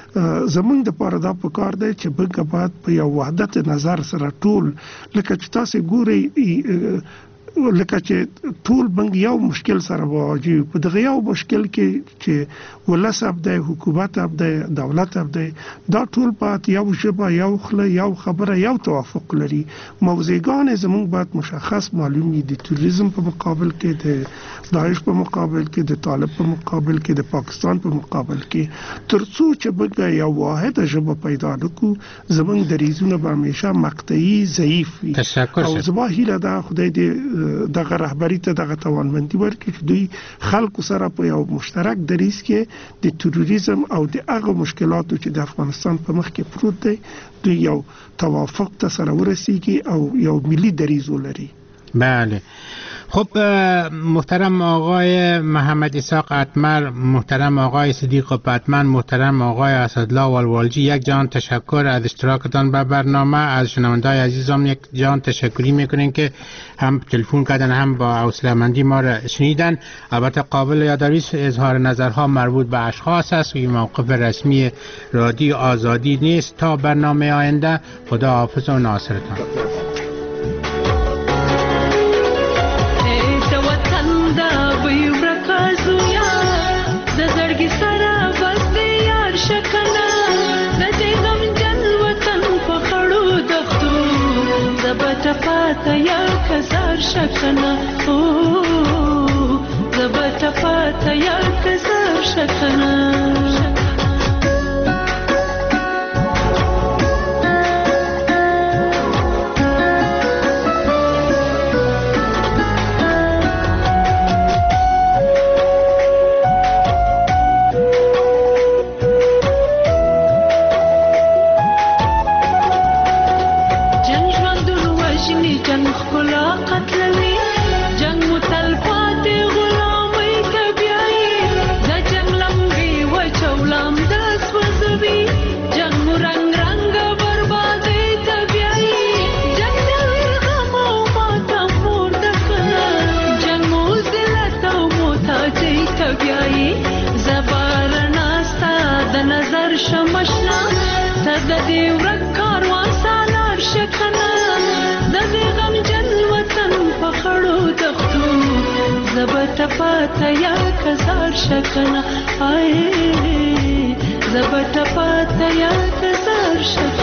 Speaker 10: زمونږ د پاره دا پکار دی چې موږ باید په یو وحدت نظر سره ټول، لکه چې تاسو ګورئ لکه چې ټول بنګ یو مشکل سره واجی په دغه یو مشکل کې چې ولسب د حکومت اب د دولت اب دا ټول په یو شبه یو خله یو خبره یو توافق لري. موضوعګان زموږ باید مشخص معلوم وي، د توریزم په مقابل کې، د داعش په مقابل کې، د طالب په مقابل کې، د پاکستان په مقابل کې، ترڅو چې موږ یو واحده ژبه پیدا نکړو زموږ دریځونه به همیشه مقطعي ضعیف وي. او زما هیله ده خدای دې دغه رهبری ته دغه توانمندي ورکړي چې دوی خلکو سره په یو مشترک دریځ کې د تروریزم او د هغه مشکلاتو چې د افغانستان په مخ کې پروت دی دوی یو توافق ته سره ورسیږي او یو ملي دریځ ولري.
Speaker 9: بله خب محترم آقای محمد اسحاق اتمر، محترم آقای صدیق پتمن، محترم آقای اسدالله والوالجی، یک جان تشکر از اشتراکتان به برنامه. از شنونده‌های عزیزم یک جان تشکری میکنیم که هم تلفن کردن هم با حوصله‌مندی ما را شنیدن. البته قابل یادآوری اظهار نظرها مربوط به اشخاص است و موقف رسمی رادیو آزادی نیست. تا برنامه آینده خدا حافظ و ناصرتان.
Speaker 16: د زړګي سره بس پاته یا کزار شکنه زبته پاته یا کزار شکنه شمشنا تد دی ورک کاروان سالار شکنه د دې غم جن وطن په خړو دښتو زبت پاته یا کزار شکنه زبت پاته یا کزار شکنه